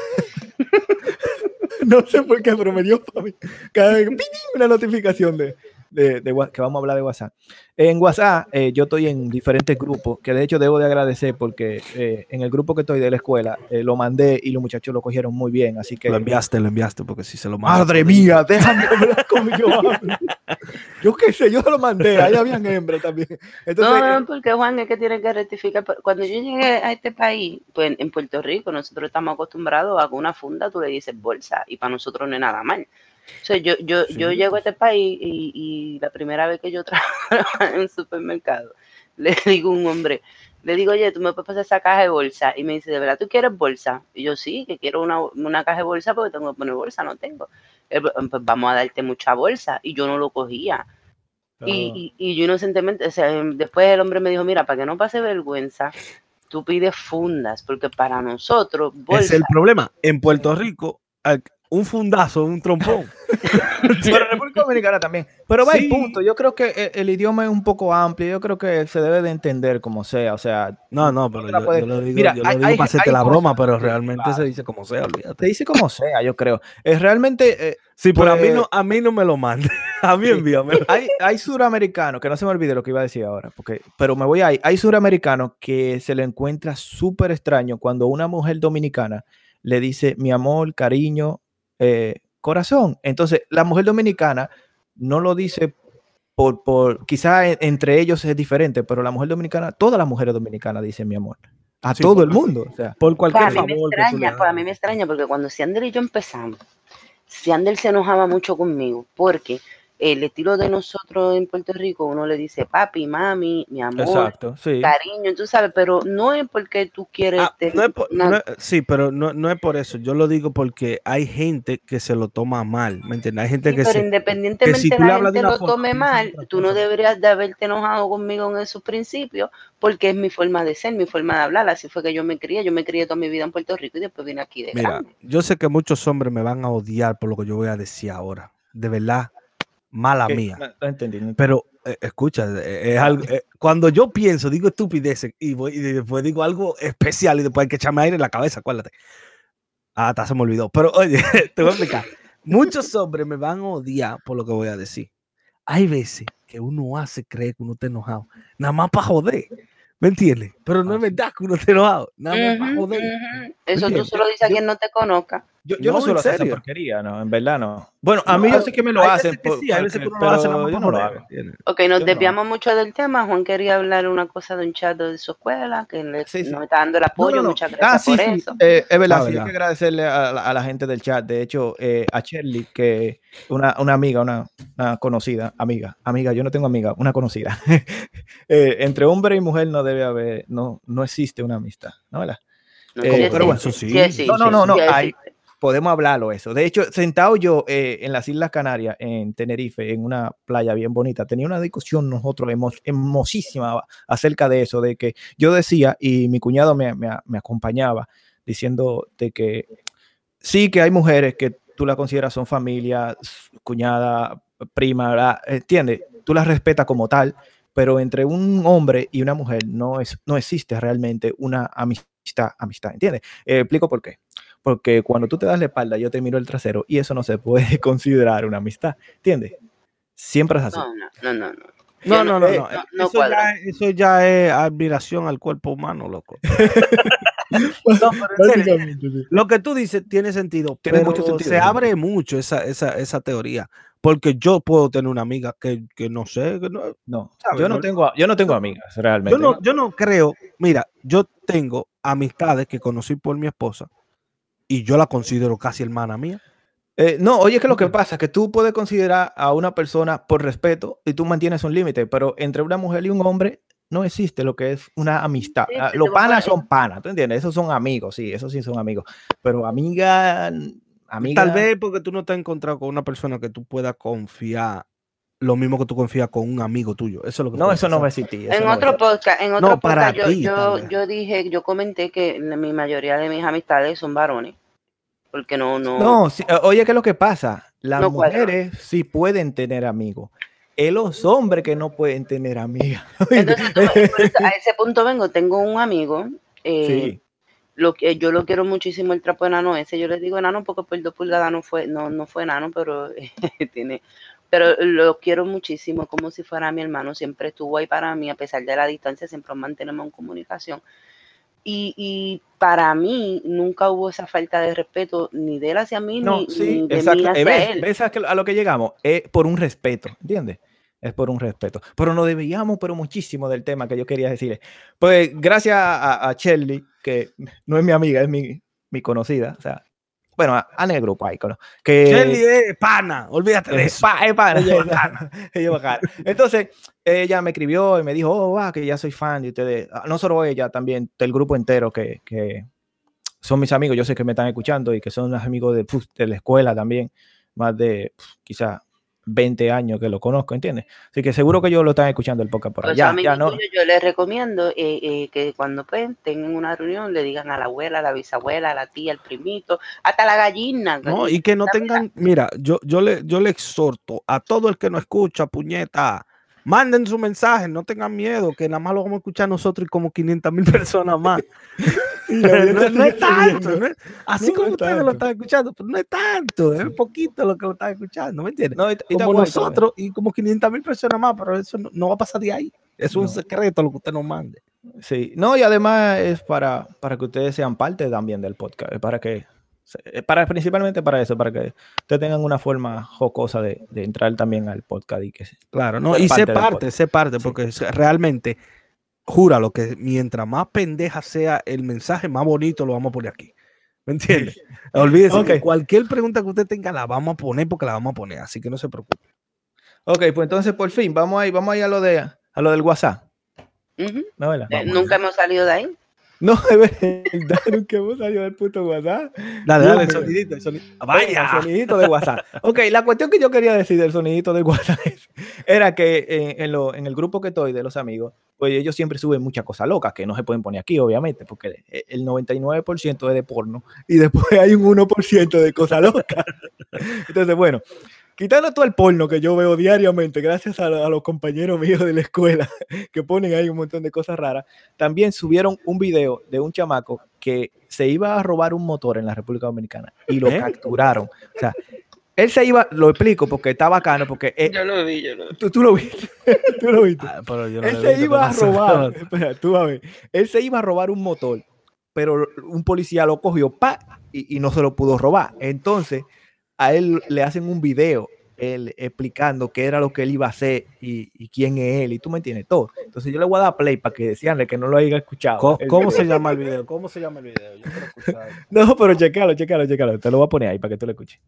No sé por qué, pero me dio para mí. Cada vez ¡pitín! Una notificación de, de, de Wha- que vamos a hablar de WhatsApp. En WhatsApp eh, yo estoy en diferentes grupos, que de hecho debo de agradecer porque eh, en el grupo que estoy de la escuela eh, lo mandé y los muchachos lo cogieron muy bien, así que... Lo enviaste, lo enviaste, porque si se lo mandas Madre todito. mía, déjame hablar como yo hablo. Yo qué sé, yo se lo mandé, ahí habían hembras también. Entonces, No, no, porque Juan es que tiene que rectificar. Pero cuando yo llegué a este país, pues en Puerto Rico, nosotros estamos acostumbrados a que una funda tú le dices bolsa y para nosotros no es nada mal. O sea, yo, yo, Sí. yo llego a este país y, y la primera vez que yo trabajo en un supermercado, le digo a un hombre, le digo, oye, tú me puedes pasar esa caja de bolsa. Y me dice, ¿de verdad tú quieres bolsa? Y yo, sí, que quiero una, una caja de bolsa porque tengo que poner bolsa, no tengo. Él, pues vamos a darte mucha bolsa. Y yo no lo cogía. Y, y, y yo inocentemente, o sea, después el hombre me dijo, mira, para que no pase vergüenza, tú pides fundas, porque para nosotros, Ese bolsa, es el problema. En Puerto Rico, al- un fundazo, un trompón. pero en República Dominicana también. Pero va el Sí. punto. Yo creo que el, el idioma es un poco amplio. Yo creo que se debe de entender como sea. O sea, No, no, pero no la yo, puede- yo lo digo, Mira, yo lo hay- digo hay- para hacerte hay la broma, cosas- pero sí, realmente claro. se dice como sea, se olvídate. dice como sea, yo creo. Es realmente. eh, Sí, pero a mí pues, no, a mí no me lo mande. A mí Sí. envíamelo. Hay, hay suramericanos, que no se me olvide lo que iba a decir ahora, porque, pero me voy ahí. Hay suramericanos que se le encuentra súper extraño cuando una mujer dominicana le dice mi amor, cariño, eh, corazón. Entonces, la mujer dominicana no lo dice por, por quizá entre ellos es diferente, pero la mujer dominicana, todas las mujeres dominicanas dicen mi amor. A Sí, todo por- el mundo. O sea, Por pues cualquier a mí me favor que tú le extraña, pues a mí hagas. me extraña, porque cuando Siander y yo empezamos, Siander se enojaba mucho conmigo, porque el estilo de nosotros en Puerto Rico, uno le dice papi, mami, mi amor, exacto, sí. cariño, tú sabes, pero no es porque tú quieres Ah, tener no es por- una- no es- sí, pero no, no es por eso. Yo lo digo porque hay gente que se lo toma mal, ¿me entiendes? Hay gente Sí, que pero se... independientemente si tú la le hablas de gente una lo forma, tome piensa mal, otra tú no cosa. deberías de haberte enojado conmigo en esos principios, porque es mi forma de ser, mi forma de hablar, así fue que yo me crié, yo me crié toda mi vida en Puerto Rico y después vine aquí de Mira, grande. yo sé que muchos hombres me van a odiar por lo que yo voy a decir ahora. De verdad, mala Que- mía. no, no entendí, no entendí. Pero eh, escucha, eh, es algo, eh, cuando yo pienso, digo estupideces y, voy, y después digo algo especial y después hay que echarme aire en la cabeza, acuérdate. Ah, hasta se me olvidó. Pero oye, te voy a explicar. Muchos hombres me van a odiar por lo que voy a decir. Hay veces que uno hace creer que uno está enojado, nada más para joder. ¿Me entiendes? Pero no Ah, es sí. verdad que uno esté enojado, nada más para Ujú, joder. ujú. Eso tú entiendes? solo dices a Yo- quien no te conozca. Yo, yo no, No, suelo ¿en hacer esa serio? porquería, no, en verdad no. Bueno, a No, mí yo sé que me lo hay hacen, veces que por- sí, hay veces que porque- uno lo hace nada pero más yo para no lo joder, hago. ¿entiendes? Ok, nos Yo no lo hago. desviamos mucho del tema. Juan quería hablar una cosa de un chat de su escuela, que le, Sí, sí. nos está dando el No, apoyo. no, no. Muchas gracias Ah, sí, por sí. eso. Eh, es verdad, Ah, sí, hay verdad. que agradecerle a, la- a la gente del chat. De hecho, eh, a Shirley, que una, una amiga, una, una conocida, amiga, amiga, yo no tengo amiga, una conocida. Eh, entre hombre y mujer no debe haber, no, no existe una amistad, ¿no? ¿Verdad? No, Eh, sí pero bueno, Eso existe, sí, sí eso existe, no, no, no, sí no, ahí existe. podemos hablarlo eso. De hecho, sentado yo eh, en las Islas Canarias, en Tenerife, en una playa bien bonita, tenía una discusión nosotros hemo- hermosísima acerca de eso, de que yo decía, y mi cuñado me, me, me acompañaba, diciendo de que sí, que hay mujeres que tú las consideras son familia, s- cuñada, prima, ¿verdad? ¿Entiendes? Tú las respetas como tal, pero entre un hombre y una mujer no, es, no existe realmente una amistad, amistad, ¿entiendes? Eh, explico por qué. Porque cuando tú te das la espalda, yo te miro el trasero y eso no se puede considerar una amistad, ¿entiendes? Siempre es así. No, no, no, no. no. Yo No, no, no, Eh, no. no, no Eso cuadro. ya, eso ya es admiración al cuerpo humano, loco. No, pero en serio, básicamente, sí. lo que tú dices tiene sentido, Tiene pero mucho sentido, se sí. abre mucho esa, esa, esa teoría. Porque yo puedo tener una amiga que, que no sé, que no, No, ¿sabes? yo no No, tengo, yo no tengo yo, amigas yo realmente. no, yo no creo, mira, yo tengo amistades que conocí por mi esposa y yo la considero casi hermana mía. Eh, no, oye, que lo que pasa es que tú puedes considerar a una persona por respeto y tú mantienes un límite, pero entre una mujer y un hombre no existe lo que es una amistad. Sí, Ah, pero te los voy a panas poner- son panas, ¿tú entiendes? Esos son amigos, sí, esos sí son amigos. Pero amiga, Tal amiga, vez porque tú no te has encontrado con una persona que tú puedas confiar lo mismo que tú confías con un amigo tuyo. Eso es lo que no, puede eso no va a pasar. existir. Eso En no va a otro existir. podcast, en No, otro para podcast yo, ti, tal yo, vez. yo dije, yo comenté que la- mi mayoría de mis amistades son varones, porque no, no, No, sí, eh, oye, ¿qué es lo que pasa? Las no cuadran. mujeres sí pueden tener amigos. Es los hombres que no pueden tener amigas. Entonces, tú me- por eso, a ese punto vengo, tengo un amigo, eh, Sí, lo que yo lo quiero muchísimo el trapo enano ese, yo le digo enano porque por dos pulgadas no fue, no, no fue enano, pero tiene, pero lo quiero muchísimo, como si fuera mi hermano, siempre estuvo ahí para mí, a pesar de la distancia, siempre nos mantenemos en comunicación. Y, y para mí nunca hubo esa falta de respeto, ni de él hacia mí, no, ni, sí, ni de exacto. mí Eh, hacia ¿ves? él. ¿Ves a, que- a lo que llegamos? Es por un respeto, ¿entiendes? Es por un respeto. Pero nos desviamos, pero muchísimo del tema que yo quería decirle. Pues gracias a, a Shirley, que no es mi amiga, es mi, mi conocida. O sea, bueno, a, a Negro Pai, ¿no? Shelly Que es pana, olvídate de Eh, eso. pa- eh, pana, Ella es esa- bacana. ella es bacana. Entonces, ella me escribió y me dijo, oh, va, que ya soy fan de ustedes. Ah, no solo ella, también del grupo entero que, que son mis amigos, yo sé que me están escuchando y que son los amigos de, puf, de la escuela también, más de puf, quizás veinte años que lo conozco, ¿entiendes? Así que seguro que ellos lo están escuchando el podcast por Pues allá. amigos Ya no. tuyos, yo les recomiendo eh, eh, que cuando pues, tengan una reunión le digan a la abuela, a la bisabuela, a la tía, al primito, hasta la gallina. No, y que no tengan, mira, yo, yo, le, yo le exhorto a todo el que no escucha, puñeta, manden su mensaje, no tengan miedo, que nada más lo vamos a escuchar nosotros y como quinientas mil personas más. no, no es tanto, no es- así No, como no es ustedes lo tanto. están escuchando, pero no es tanto, es Sí. poquito lo que lo están escuchando, ¿me entiendes? No, y- y está Como guay, está guay. nosotros y como quinientas mil personas más, pero eso no, no va a pasar de ahí. Es un No. secreto lo que usted nos mande. Sí, no, y además es para, para que ustedes sean parte también del podcast, es para que, es para, principalmente para eso, para que ustedes tengan una forma jocosa de, de entrar también al podcast y que se- Claro, no, ser y sé del parte, podcast. sé parte, Sí. porque es- realmente, júralo que mientras más pendeja sea el mensaje, más bonito lo vamos a poner aquí. ¿Me entiendes? Olvídese que Ok. cualquier pregunta que usted tenga la vamos a poner porque la vamos a poner, así que no se preocupe. Ok, pues entonces por fin, vamos ahí, vamos ahí a lo de a lo del WhatsApp. Ujú. ¿No, verdad? Eh, Vamos nunca allá. hemos salido de ahí. No, es verdad, nunca hemos salido del puto WhatsApp. Dale, Dios dale, el mío. sonidito, el sonidito. Venga, ¡Vaya! el sonidito de WhatsApp. Ok, la cuestión que yo quería decir del sonidito de WhatsApp es- era que en, en, lo, en el grupo que estoy de los amigos, pues ellos siempre suben muchas cosas locas que no se pueden poner aquí, obviamente, porque el noventa y nueve por ciento es de porno y después hay un uno por ciento de cosas locas. Entonces, bueno, quitando todo el porno que yo veo diariamente, gracias a, a los compañeros míos de la escuela que ponen ahí un montón de cosas raras, también subieron un video de un chamaco que se iba a robar un motor en la República Dominicana y lo ¿Eh? capturaron. O sea, él se iba, lo explico porque está bacano, porque eh, Yo lo vi, yo lo vi. tú, tú lo viste, tú lo viste. Ah, pero yo no Él le se he visto, iba ¿qué a pasó? robar, espera, tú a ver, él se iba a robar un motor, pero un policía lo cogió, pa, y y, y no se lo pudo robar. Entonces, a él le hacen un video él explicando qué era lo que él iba a hacer y, y quién es él, y tú me entiendes todo. Entonces yo le voy a dar play para que decíanle que no lo haya escuchado. ¿Cómo, ¿cómo se llama el video? ¿Cómo se llama el video? Yo quiero escuchar. No, pero checalo, checalo, checalo. Te lo voy a poner ahí para que tú lo escuches.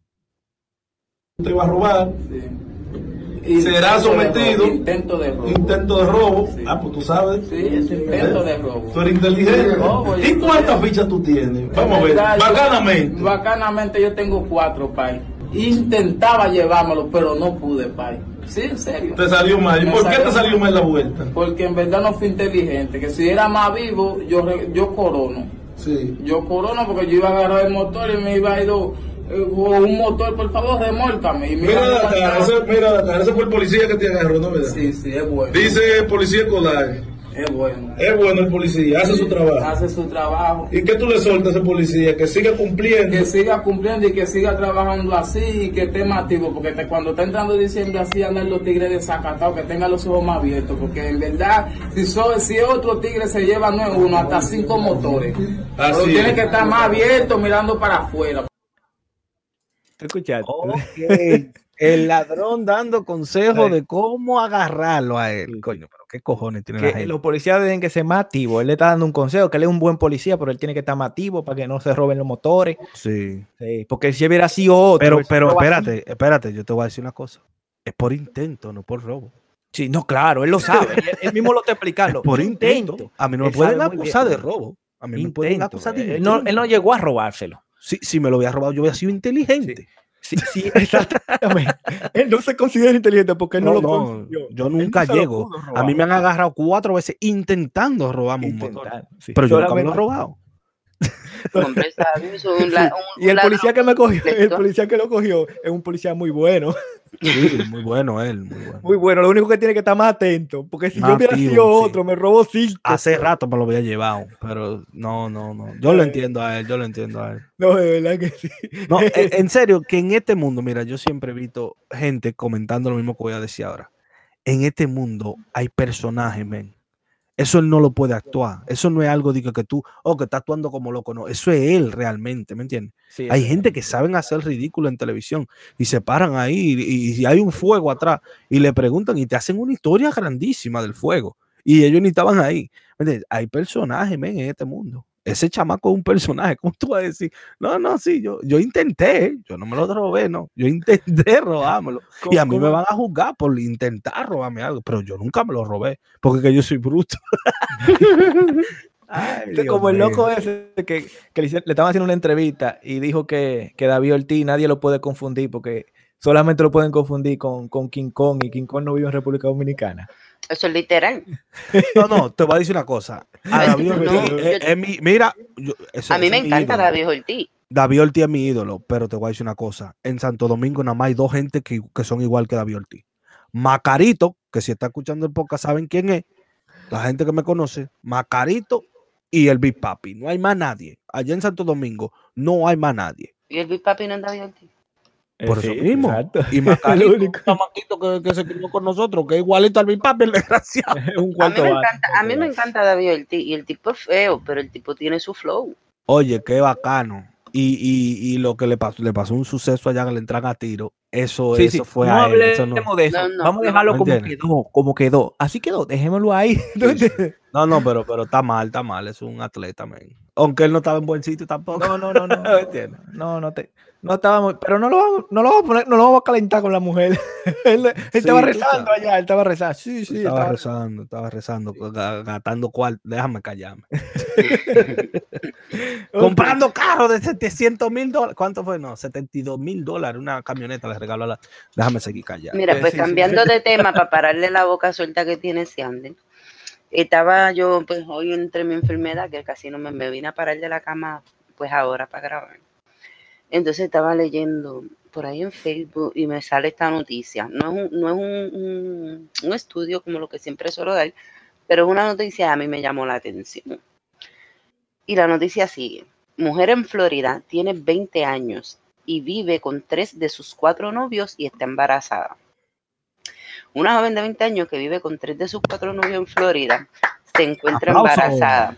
Te iba a robar. Sí. Y será sometido. Intento de robo. Intento de robo. Sí. Ah, pues tú sabes. Sí, es intento de robo. Tú eres inteligente. Robo, ¿Y cuántas fichas tú tienes? Vamos a ver. Bacanamente. Bacanamente yo tengo cuatro, pai. Intentaba llevármelo, pero no pude, pai. Sí, en serio. Te salió mal. ¿Y por qué te salió mal la vuelta? Porque en verdad no fui inteligente. Que si era más vivo, yo, yo corono. Sí. Yo corono porque yo iba a agarrar el motor y me iba a ir eh, un motor, por favor, remólcame. Y mira la cara, ese, mira la cara, ese fue el policía que te agarró, ¿no? ¿Verdad? Sí, sí, es bueno. Dice policía escolar. Es bueno. Es bueno el policía, hace su trabajo. Hace su trabajo. ¿Y qué tú le sueltas a ese policía? Que siga cumpliendo. Que siga cumpliendo y que siga trabajando así y que esté más activo. Porque te, cuando está entrando diciendo así, andan los tigres desacatados, que tengan los ojos más abiertos. Porque en verdad, si, so, si otro tigre se lleva no es uno, hasta cinco motores. Así pero tiene que estar más abierto mirando para afuera. ¿Te escuchaste? Okay. El ladrón dando consejos de cómo agarrarlo a él. Sí. Coño, pero qué cojones tiene que la gente. Los policías deben que ser más activos. Él le está dando un consejo, que él es un buen policía, pero él tiene que estar más activo para que no se roben los motores. Sí. Sí, porque si hubiera sido otro. Pero, pero espérate, así. espérate, yo te voy a decir una cosa. Es por intento, no por robo. Sí, no, claro, él lo sabe. él, él mismo lo está explicando. Es por intento. intento. A mí no me pueden acusar de robo. A mí intento. me pueden acusar de él no, él no llegó a robárselo. Si, si me lo hubiera robado, yo hubiera sido inteligente. Sí. Sí, sí, exactamente. Él no se considera inteligente porque él no, no lo no, consiguió. Yo nunca no llego. A mí me han agarrado cuatro veces intentando robarme Intentar, un motor. Sí. Pero yo nunca me lo he robado. Hombre, ¿sabes? Un, la, un, y el policía que me cogió, el policía que lo cogió es un policía muy bueno. Sí, muy bueno él, muy bueno. Muy bueno, lo único que tiene que estar más atento, porque si más yo hubiera activo, sido otro, sí. me robó cinco. Hace rato me lo había llevado, pero no, no, no. Yo lo entiendo a él, yo lo entiendo a él. No, de verdad que sí. No, en, en serio, que en este mundo, mira, yo siempre he visto gente comentando lo mismo que voy a decir ahora. En este mundo hay personajes, men. Eso él no lo puede actuar. Eso no es algo de que, que tú, oh, que está actuando como loco. No, eso es él realmente, ¿me entiendes? Sí, hay gente que saben hacer ridículo en televisión y se paran ahí y, y, y hay un fuego atrás y le preguntan y te hacen una historia grandísima del fuego y ellos ni estaban ahí. ¿Me entiendes? Hay personajes, men, en este mundo. Ese chamaco es un personaje. ¿Cómo tú vas a decir? No, no, sí, yo, yo intenté, yo no me lo robé, no. Yo intenté robármelo. Y a mí me van a juzgar por intentar robarme algo, pero yo nunca me lo robé, porque que yo soy bruto. Ay, Dios como el loco ese que, que le, le estaban haciendo una entrevista y dijo que, que David Ortiz nadie lo puede confundir porque solamente lo pueden confundir con, con King Kong y King Kong no vive en República Dominicana. Eso es literal. No, no, te voy a decir una cosa. A David Ortiz, no, es, es mi, mira, yo, eso, a mí me encanta David Ortiz. David Ortiz es mi ídolo, pero te voy a decir una cosa. En Santo Domingo nada más hay dos gente que, que son igual que David Ortiz. Macarito, que si está escuchando el podcast saben quién es, la gente que me conoce, Macarito y el Big Papi. No hay más nadie. Allá en Santo Domingo no hay más nadie. ¿Y el Big Papi no es David Ortiz? Por sí, eso mismo. Exacto. Y Macarito, un chamaquito que, que se crió con nosotros, que es igualito al Big Papi, el desgraciado. un a, mí me encanta, a mí me encanta David Ortiz. Y el tipo es feo, pero el tipo tiene su flow. Oye, qué bacano. Y, y, y lo que le pasó, le pasó un suceso allá que le entran a tiro. Eso, sí, eso sí. fue no a él. Eso no. De eso. No, no, Vamos a dejarlo como entiendes? quedó, como quedó. Así quedó, dejémoslo ahí. Sí, sí. No, no, pero, pero está mal, está mal. Es un atleta, man. Aunque él no estaba en buen sitio tampoco. No, no, no, no. No, ¿entiendes? no, no te. No estábamos, pero no lo vamos, no lo vamos a poner, no lo vamos a calentar con la mujer. él, él sí, estaba rezando allá, él estaba rezando. Sí, sí, estaba, estaba rezando, estaba rezando, gastando cuarto. Déjame callarme. Comprando carros de setecientos mil dólares. ¿Cuánto fue? No, setenta y dos mil dólares. Una camioneta le regaló a la. Déjame seguir callando. Mira, pues sí, cambiando sí. de tema para pararle la boca suelta que tiene ese Anden. Estaba yo, pues hoy entre mi enfermedad, que casi no me, me vine a parar de la cama, pues ahora para grabar. Entonces estaba leyendo por ahí en Facebook y me sale esta noticia. No es un, no es un, un, un estudio como lo que siempre suelo dar, pero es una noticia a mí me llamó la atención. Y la noticia sigue. Mujer en Florida tiene veinte años y vive con tres de sus cuatro novios y está embarazada. Una joven de veinte años que vive con tres de sus cuatro novios en Florida se encuentra Aplauso. embarazada.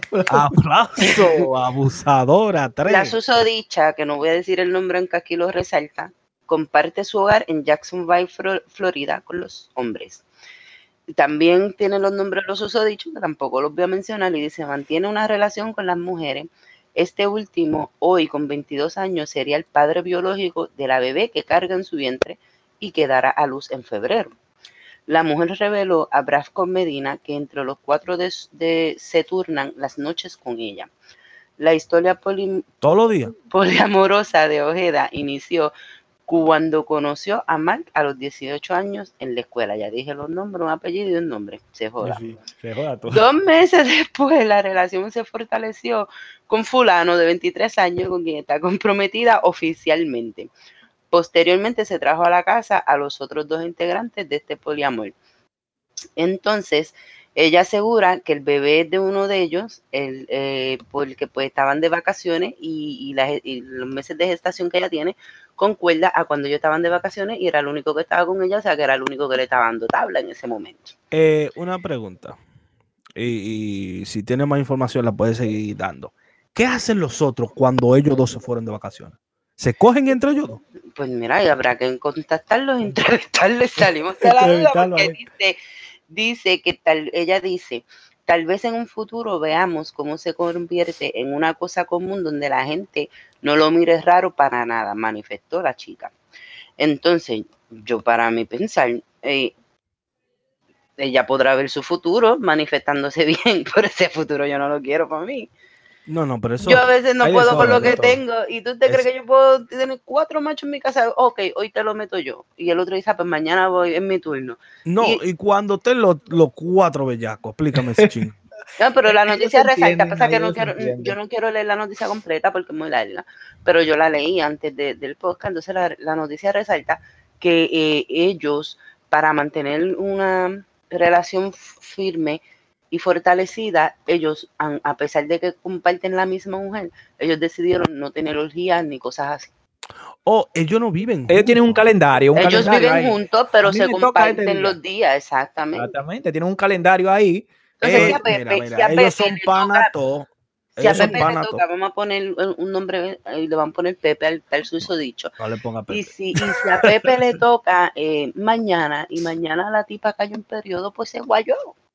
Aplauso, abusadora. Tres. La susodicha, que no voy a decir el nombre aunque aquí lo resalta, comparte su hogar en Jacksonville, Florida, con los hombres. También tiene los nombres de los susodichos, que tampoco los voy a mencionar, y dice, mantiene una relación con las mujeres. Este último, hoy con veintidós años, sería el padre biológico de la bebé que carga en su vientre y que dará a luz en febrero. La mujer reveló a Brasco Medina que entre los cuatro de, de, se turnan las noches con ella. La historia poli, todos los días poliamorosa de Ojeda inició cuando conoció a Mark a los dieciocho años en la escuela. Ya dije los nombres, un apellido y un nombre. Se joda. Sí, se joda todo. Dos meses después, la relación se fortaleció con fulano de veintitrés años con quien está comprometida oficialmente. Posteriormente se trajo a la casa a los otros dos integrantes de este poliamor. Entonces, ella asegura que el bebé es de uno de ellos, el, eh, porque pues estaban de vacaciones y, y, la, y los meses de gestación que ella tiene concuerda a cuando ellos estaban de vacaciones y era el único que estaba con ella, o sea que era el único que le estaba dando tabla en ese momento. Eh, una pregunta, y, y si tiene más información la puede seguir dando. ¿Qué hacen los otros cuando ellos dos se fueron de vacaciones? ¿Se cogen entre ellos dos? Pues mira, y habrá que contactarlos, entrevistarles, salimos de la duda porque dice, dice que tal, ella dice, tal vez en un futuro veamos cómo se convierte en una cosa común donde la gente no lo mire raro para nada, manifestó la chica. Entonces, yo para mí pensar, eh, ella podrá ver su futuro manifestándose bien, pero ese futuro yo no lo quiero para mí. No, no, pero eso... Yo a veces no puedo todo, con lo que todo. tengo. ¿Y tú te Es... crees que yo puedo tener cuatro machos en mi casa? Ok, hoy te lo meto yo. Y el otro dice, pues mañana voy, es mi turno. No, y, y cuando estén los, los cuatro bellacos, explícame ese chingo. No, pero la noticia resalta, pasa que no ellos quiero, entienden. yo no quiero leer la noticia completa porque es muy larga, pero yo la leí antes de, del podcast, entonces la, la noticia resalta que eh, ellos, para mantener una relación firme y fortalecida, ellos, a, a pesar de que comparten la misma mujer, ellos decidieron no tener orgías ni cosas así. Oh, ellos no viven juntos. Ellos tienen un calendario. Un ellos calendario viven ahí. juntos, pero A mí se me toca comparten este día. los días, exactamente. Exactamente, tienen un calendario ahí. Entonces, Eh, si a Pepe, mira, mira, si a ellos Pepe son le toca- panatos. Si a Ellos son Pepe le panatos. toca, vamos a poner un nombre y le van a poner Pepe al tal susodicho. No le ponga Pepe. Y si, y si a Pepe le toca eh, mañana y mañana la tipa cayó en periodo, pues se guayó.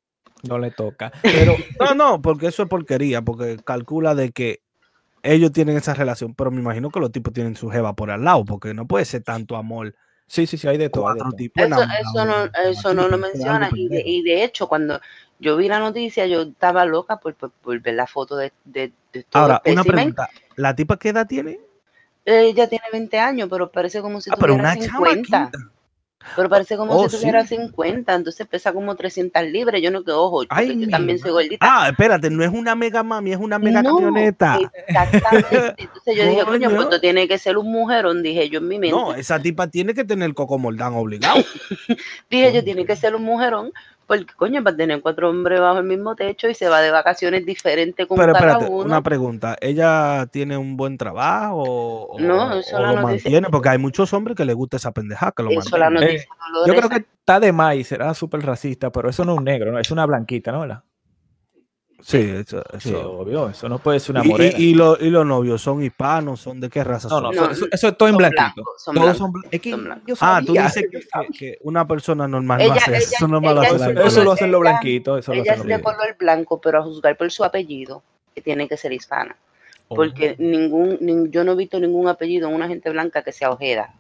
No le toca. Pero no, no, porque eso es porquería, porque calcula de que ellos tienen esa relación, pero me imagino que los tipos tienen su jeva por al lado, porque no puede ser tanto amor. Sí, sí, sí, hay de todo. hay de Cuatro todo. tipos Eso, enamorados eso no, de una eso no tipa, lo eso es menciona. algo Y de, pendejo. y de hecho, cuando yo vi la noticia, yo estaba loca por, por, por ver la foto de, de, de todo Ahora, el una espécimen. pregunta, ¿la tipa qué edad tiene? Ella tiene veinte años, pero parece como si Ah, pero tuviera una cincuenta. chamaquita. Pero parece como Oh, si tuviera sí. cincuenta, entonces pesa como trescientas libras. Yo no, que ojo, Ay, porque yo mi también soy madre. gordita. Ah, espérate, no es una mega mami, es una mega No, camioneta. exactamente. Entonces yo dije, coño, Coño. pues tú tienes que ser un mujerón, dije yo en mi mente. No, esa tipa tiene que tener Coco Moldán obligado. Dije yo, tiene que ser un mujerón, porque coño, para tener cuatro hombres bajo el mismo techo y se va de vacaciones diferentes con Pero cada espérate, uno. una pregunta. ¿Ella tiene un buen trabajo o, No, eso o la lo noticia- mantiene? Porque hay muchos hombres que les gusta esa pendeja que lo Eso la mantienen. noticia no lo Yo creo resalta. que está de más y será súper racista, pero eso no es un negro, ¿no? Es una blanquita, ¿no? ¿Verdad? Sí, eso. Sí, eso. obvio. Eso no puede ser una Y, morena. y, y lo- y los novios son hispanos, ¿son de qué raza no, son? no, No, eso, eso, eso es todo en son blanquito. blancos, son Todos blancos, son blan- Es que son blancos. yo Ah, tú sabía, dices yo que, sabía. que- que una persona normal no Ella- hace ella- eso, no me ella lo hace es la Eso, de eso color- lo hacen los ella- blanquitos. Eso lo Ella hacen es los de blanquitos. color blanco, pero a juzgar por su apellido, que tiene que ser hispana. Porque ningún, nin- yo no he visto ningún apellido en una gente blanca que sea Ojeda.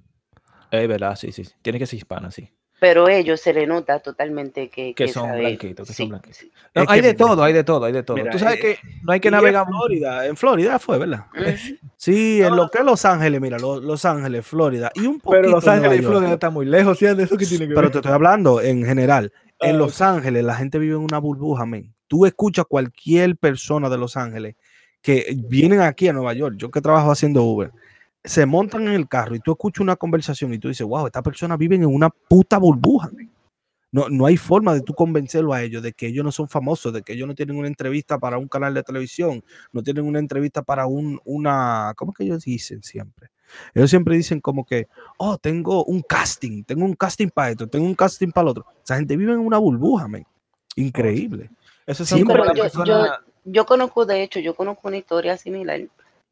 Es verdad, sí, sí. sí. Tiene que ser hispana, sí. Pero ellos se le nota totalmente que, Que que son sabe- blanquitos, que son sí, blanquitos. sí. No, Es hay que de mira, todo, hay de todo, hay de todo. mira, Tú sabes eh, que no hay que Y navegar en mucho. Florida, en Florida fue, ¿verdad? Ujú. Sí, en lo que es Los Ángeles, mira, Los, Los Ángeles, Florida, y un poquito Pero Los en Ángeles y Nueva York. Florida está muy lejos, ¿sí? De eso que tiene que Pero ver. te estoy hablando en general. En Ah, Los Ángeles la gente vive en una burbuja, men. Tú escuchas cualquier persona de Los Ángeles que vienen aquí a Nueva York, yo que trabajo haciendo Uber, se montan en el carro y tú escuchas una conversación y tú dices, wow, esta persona vive en una puta burbuja, men. No, no hay forma de tú convencerlo a ellos de que ellos no son famosos, de que ellos no tienen una entrevista para un canal de televisión, no tienen una entrevista para un, una, ¿cómo que ellos dicen siempre? Ellos siempre dicen como que, oh, tengo un casting, tengo un casting para esto, tengo un casting para el otro. Esa gente vive en una burbuja, men. Increíble. Eso son Siempre como Pero las yo, yo, personas. yo conozco, de hecho, yo conozco una historia similar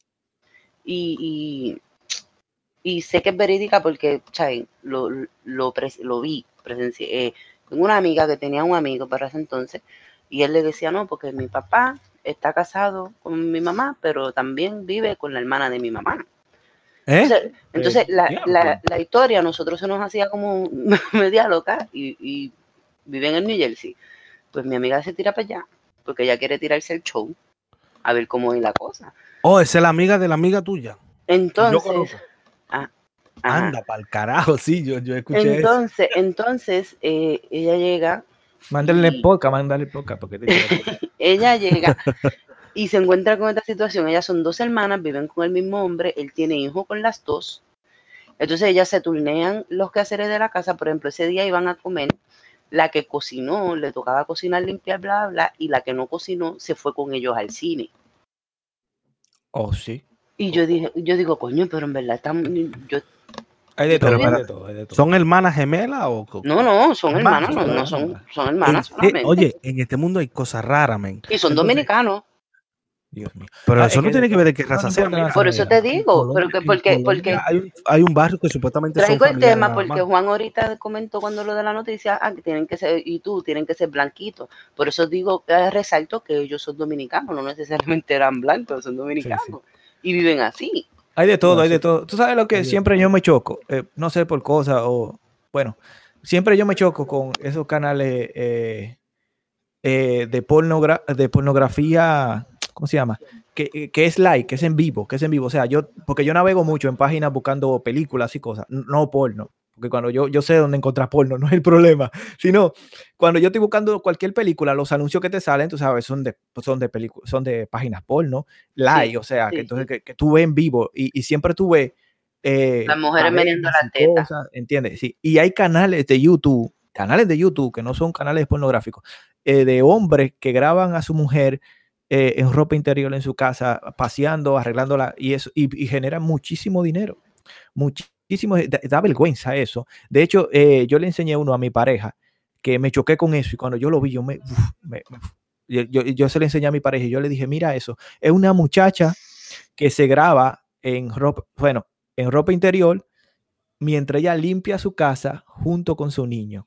y, y, y sé que es verídica porque, chay, lo, lo, pres- lo vi, presencié. Eh, tengo una amiga que tenía un amigo para ese entonces y él le decía, no, porque mi papá está casado con mi mamá, pero también vive con la hermana de mi mamá. ¿Eh? Entonces, entonces Eh, la, diablo. la, la historia a nosotros se nos hacía como media loca y, y viven en New Jersey. Pues mi amiga se tira para allá porque ella quiere tirarse el show a ver cómo es la cosa. Oh, esa es la amiga de la amiga tuya. Que yo Entonces, conozco. ah, ajá. Anda, para el carajo, sí, yo, yo escuché eso. entonces, entonces eh, ella llega, Mándale y poca, mándale poca, porque te quiero. ella llega y se encuentra con esta situación. Ellas son dos hermanas, viven con el mismo hombre, él tiene hijos con las dos. Entonces ellas se turnean los quehaceres de la casa. Por ejemplo, ese día iban a comer, la que cocinó le tocaba cocinar, limpiar, bla, bla, y la que no cocinó se fue con ellos al cine. Oh, sí. Y yo dije, yo digo, coño, pero en verdad estamos, yo, Hay de yo todo, estoy hay viendo- de todo, hay de todo. ¿Son hermanas gemelas o co- no, no, son Hermanos, hermanas, no, son no son, hermanas. son hermanas En- solamente. oye, en este mundo hay cosas raras, men. Y son Entonces, dominicanos. Dios mío. Pero Ah, eso es no que tiene de que ver de todo. qué No, raza no sea. importa la Mira, Por eso te nacionalidad. en digo, Colombia, pero que en porque, Colombia porque hay, un, hay un barrio que supuestamente son traigo el familiares tema nada porque más. Juan ahorita comentó cuando lo de la noticia, ah, que tienen que ser, y tú, tienen que ser blanquitos. Por eso digo, eh, resalto que ellos son dominicanos, no necesariamente eran blancos, son dominicanos. Sí, Y viven así. Hay de todo, No, hay de eso- todo. Tú sabes lo que hay de siempre yo me choco, Eh, no sé por cosas o, bueno, siempre yo me choco con esos canales eh, eh, de, pornogra- de pornografía, ¿cómo se llama? Que, eh, que es live, que es en vivo, que es en vivo. O sea, yo, porque yo navego mucho en páginas buscando películas y cosas, n- no porno. Porque cuando yo, yo sé dónde encontrar porno, no es el problema. Sino, cuando yo estoy buscando cualquier película, los anuncios que te salen, tú sabes, son de, pues, son de, pelicu- son de páginas porno, live, Sí, o sea, que sí, entonces sí. que, que tú ves en vivo y, y siempre tú ves eh, Las mujeres meneando parejas la y teta. cosas, ¿entiendes? Sí. Y hay canales de YouTube, canales de YouTube que no son canales pornográficos, eh, de hombres que graban a su mujer eh, en ropa interior en su casa, paseando, arreglándola, y eso, y, y generan muchísimo dinero. Muchísimo, da, da vergüenza eso. De hecho, eh, yo le enseñé uno a mi pareja que me choqué con eso, y cuando yo lo vi, yo me, uf, me, me yo, yo, yo se le enseñé a mi pareja y yo le dije, mira eso, es una muchacha que se graba en ropa, bueno, en ropa interior mientras ella limpia su casa junto con su niño.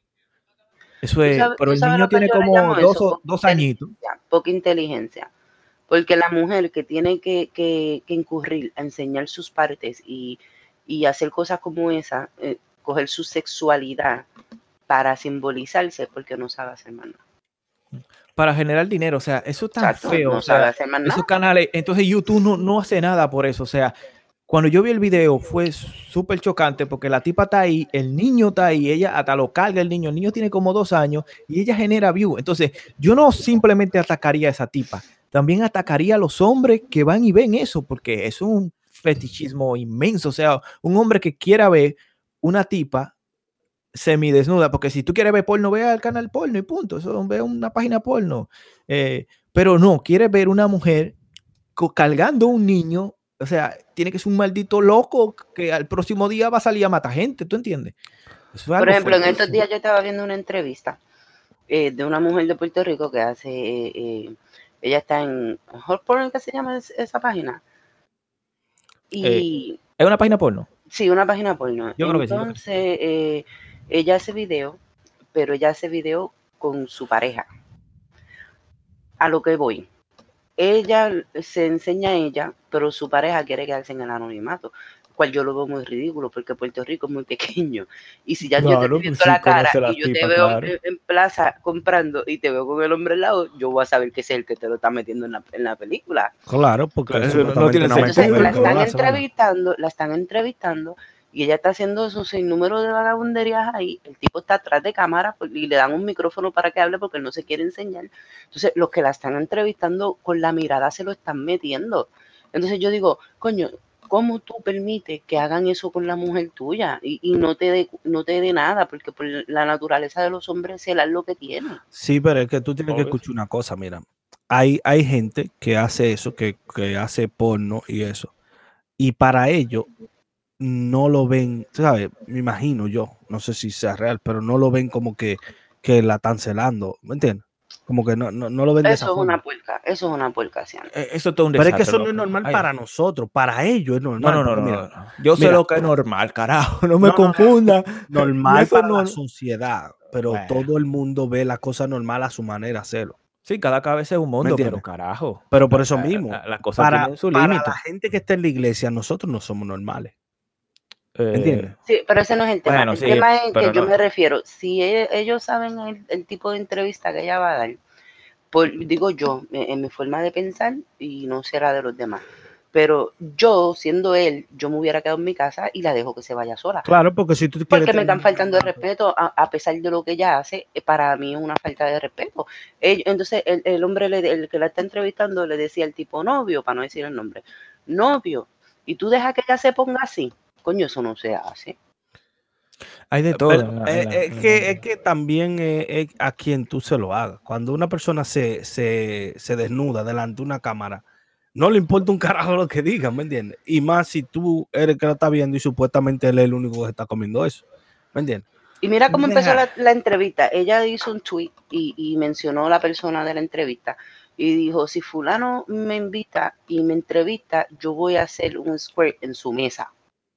Eso ¿Tú es, sabes, pero tú el sabes niño lo que tiene yo le como llamo dos, eso? o- Poca dos añitos. inteligencia. Poca inteligencia. Porque la mujer que tiene que, que, que incurrir a enseñar sus partes y, y hacer cosas como esa, eh, coger su sexualidad para simbolizarse, porque no sabe hacer más nada. Para generar dinero, o sea, eso es tan Exacto, feo, no o sea, sabe hacer más nada. esos canales, entonces YouTube no, no hace nada por eso, o sea, cuando yo vi el video fue súper chocante porque la tipa está ahí, el niño está ahí, ella hasta lo carga el niño, el niño tiene como dos años y ella genera view, entonces yo no simplemente atacaría a esa tipa, también atacaría a los hombres que van y ven eso, porque es un fetichismo inmenso, o sea, un hombre que quiera ver una tipa semidesnuda, porque si tú quieres ver porno, ve al canal porno y punto, eso ve una página porno, eh, pero no, quieres ver una mujer co- cargando un niño, o sea, tiene que ser un maldito loco que al próximo día va a salir a matar gente, ¿tú entiendes? Eso es Por algo ejemplo, en estos fuertísimo. días yo estaba viendo una entrevista eh, de una mujer de Puerto Rico que hace, eh, eh, ella está en Hot Porn, ¿qué se llama es- esa página? Y ¿Es una página porno? sí, una página porno. Yo creo que sí, yo creo que sí. Entonces, eh, ella hace video, pero ella hace video con su pareja. A lo que voy. Ella se enseña a ella, pero su pareja quiere quedarse en el anonimato, cual yo lo veo muy ridículo porque Puerto Rico es muy pequeño. Y si ya yo te Claro, estoy pues viendo sí, la cara conoce a la y yo te tipa, veo claro. en, en plaza comprando y te veo con el hombre al lado, yo voy a saber que ese es el que te lo está metiendo en la, en la película. Claro, porque Claro, eso no- no supuestamente tiene no me Entonces sentido, la comer ¿no? están lo hace, ¿verdad? entrevistando, la están entrevistando y ella está haciendo su sinnúmero de vagabunderías ahí. El tipo está atrás de cámara pues, y le dan un micrófono para que hable porque él no se quiere enseñar. Entonces los que la están entrevistando con la mirada se lo están metiendo. Entonces yo digo, coño, ¿cómo tú permites que hagan eso con la mujer tuya y, y no te dé no te dé nada? Porque por la naturaleza de los hombres celar lo que tienen. Sí, pero es que tú tienes que Obvio. escuchar una cosa, mira. Hay, hay gente que hace eso, que, que hace porno y eso. Y para ello no lo ven, tú ¿sabes? Me imagino yo, no sé si sea real, pero no lo ven como que, que la están celando, ¿me entiendes? Como que no, no, no lo ven de esa Eso es forma. una puerca, eso es una puerca, Cian. Eh, Eso es todo un Pero es desastre. que eso no es loco. normal Ay, para nosotros, para ellos es normal. No, no, no, porque no, mira, no, no. Yo sé mira. lo que es normal, carajo. No me No, no, no. confunda. normal Eso para no- la sociedad, pero Bueno. todo el mundo ve la cosa normal a su manera hacerlo. Sí, cada cabeza es un mundo, pero entiendes? carajo. Pero por la- eso la- mismo, la- Las cosas para, tienen su para límite. la gente que está en la iglesia, nosotros no somos normales. Eh, ¿Entiendes? Sí, pero ese no es el tema. Bueno, el sí, tema es pero que yo no. me refiero, si e- ellos saben el, el tipo de entrevista que ella va a dar, por- digo yo, en, en mi forma de pensar, y no será de los demás, pero yo, siendo él, yo me hubiera quedado en mi casa y la dejo que se vaya sola. Claro, porque si tú quieres Porque me tener están un faltando de relajo- respeto, a, a pesar de lo que ella hace, eh, para mí es una falta de respeto. Ell- Entonces, el, el hombre, le- el que la está entrevistando, le decía al tipo novio, para no decir el nombre, novio, y tú dejas que ella se ponga así. Coño, eso no se hace. Hay de todo. Pero, en la- eh, en la- es, en la- que, es que también eh, es a quien tú se lo hagas. Cuando una persona se, se, se desnuda delante de una cámara, no le importa un carajo lo que digan, ¿me entiendes? Y más si tú eres el que la está viendo y supuestamente él es el único que está comiendo eso, ¿me entiendes? Y mira cómo empezó Deja. la, la entrevista. Ella hizo un tweet y, y mencionó a la persona de la entrevista y dijo, si fulano me invita y me entrevista, yo voy a hacer un square en su mesa.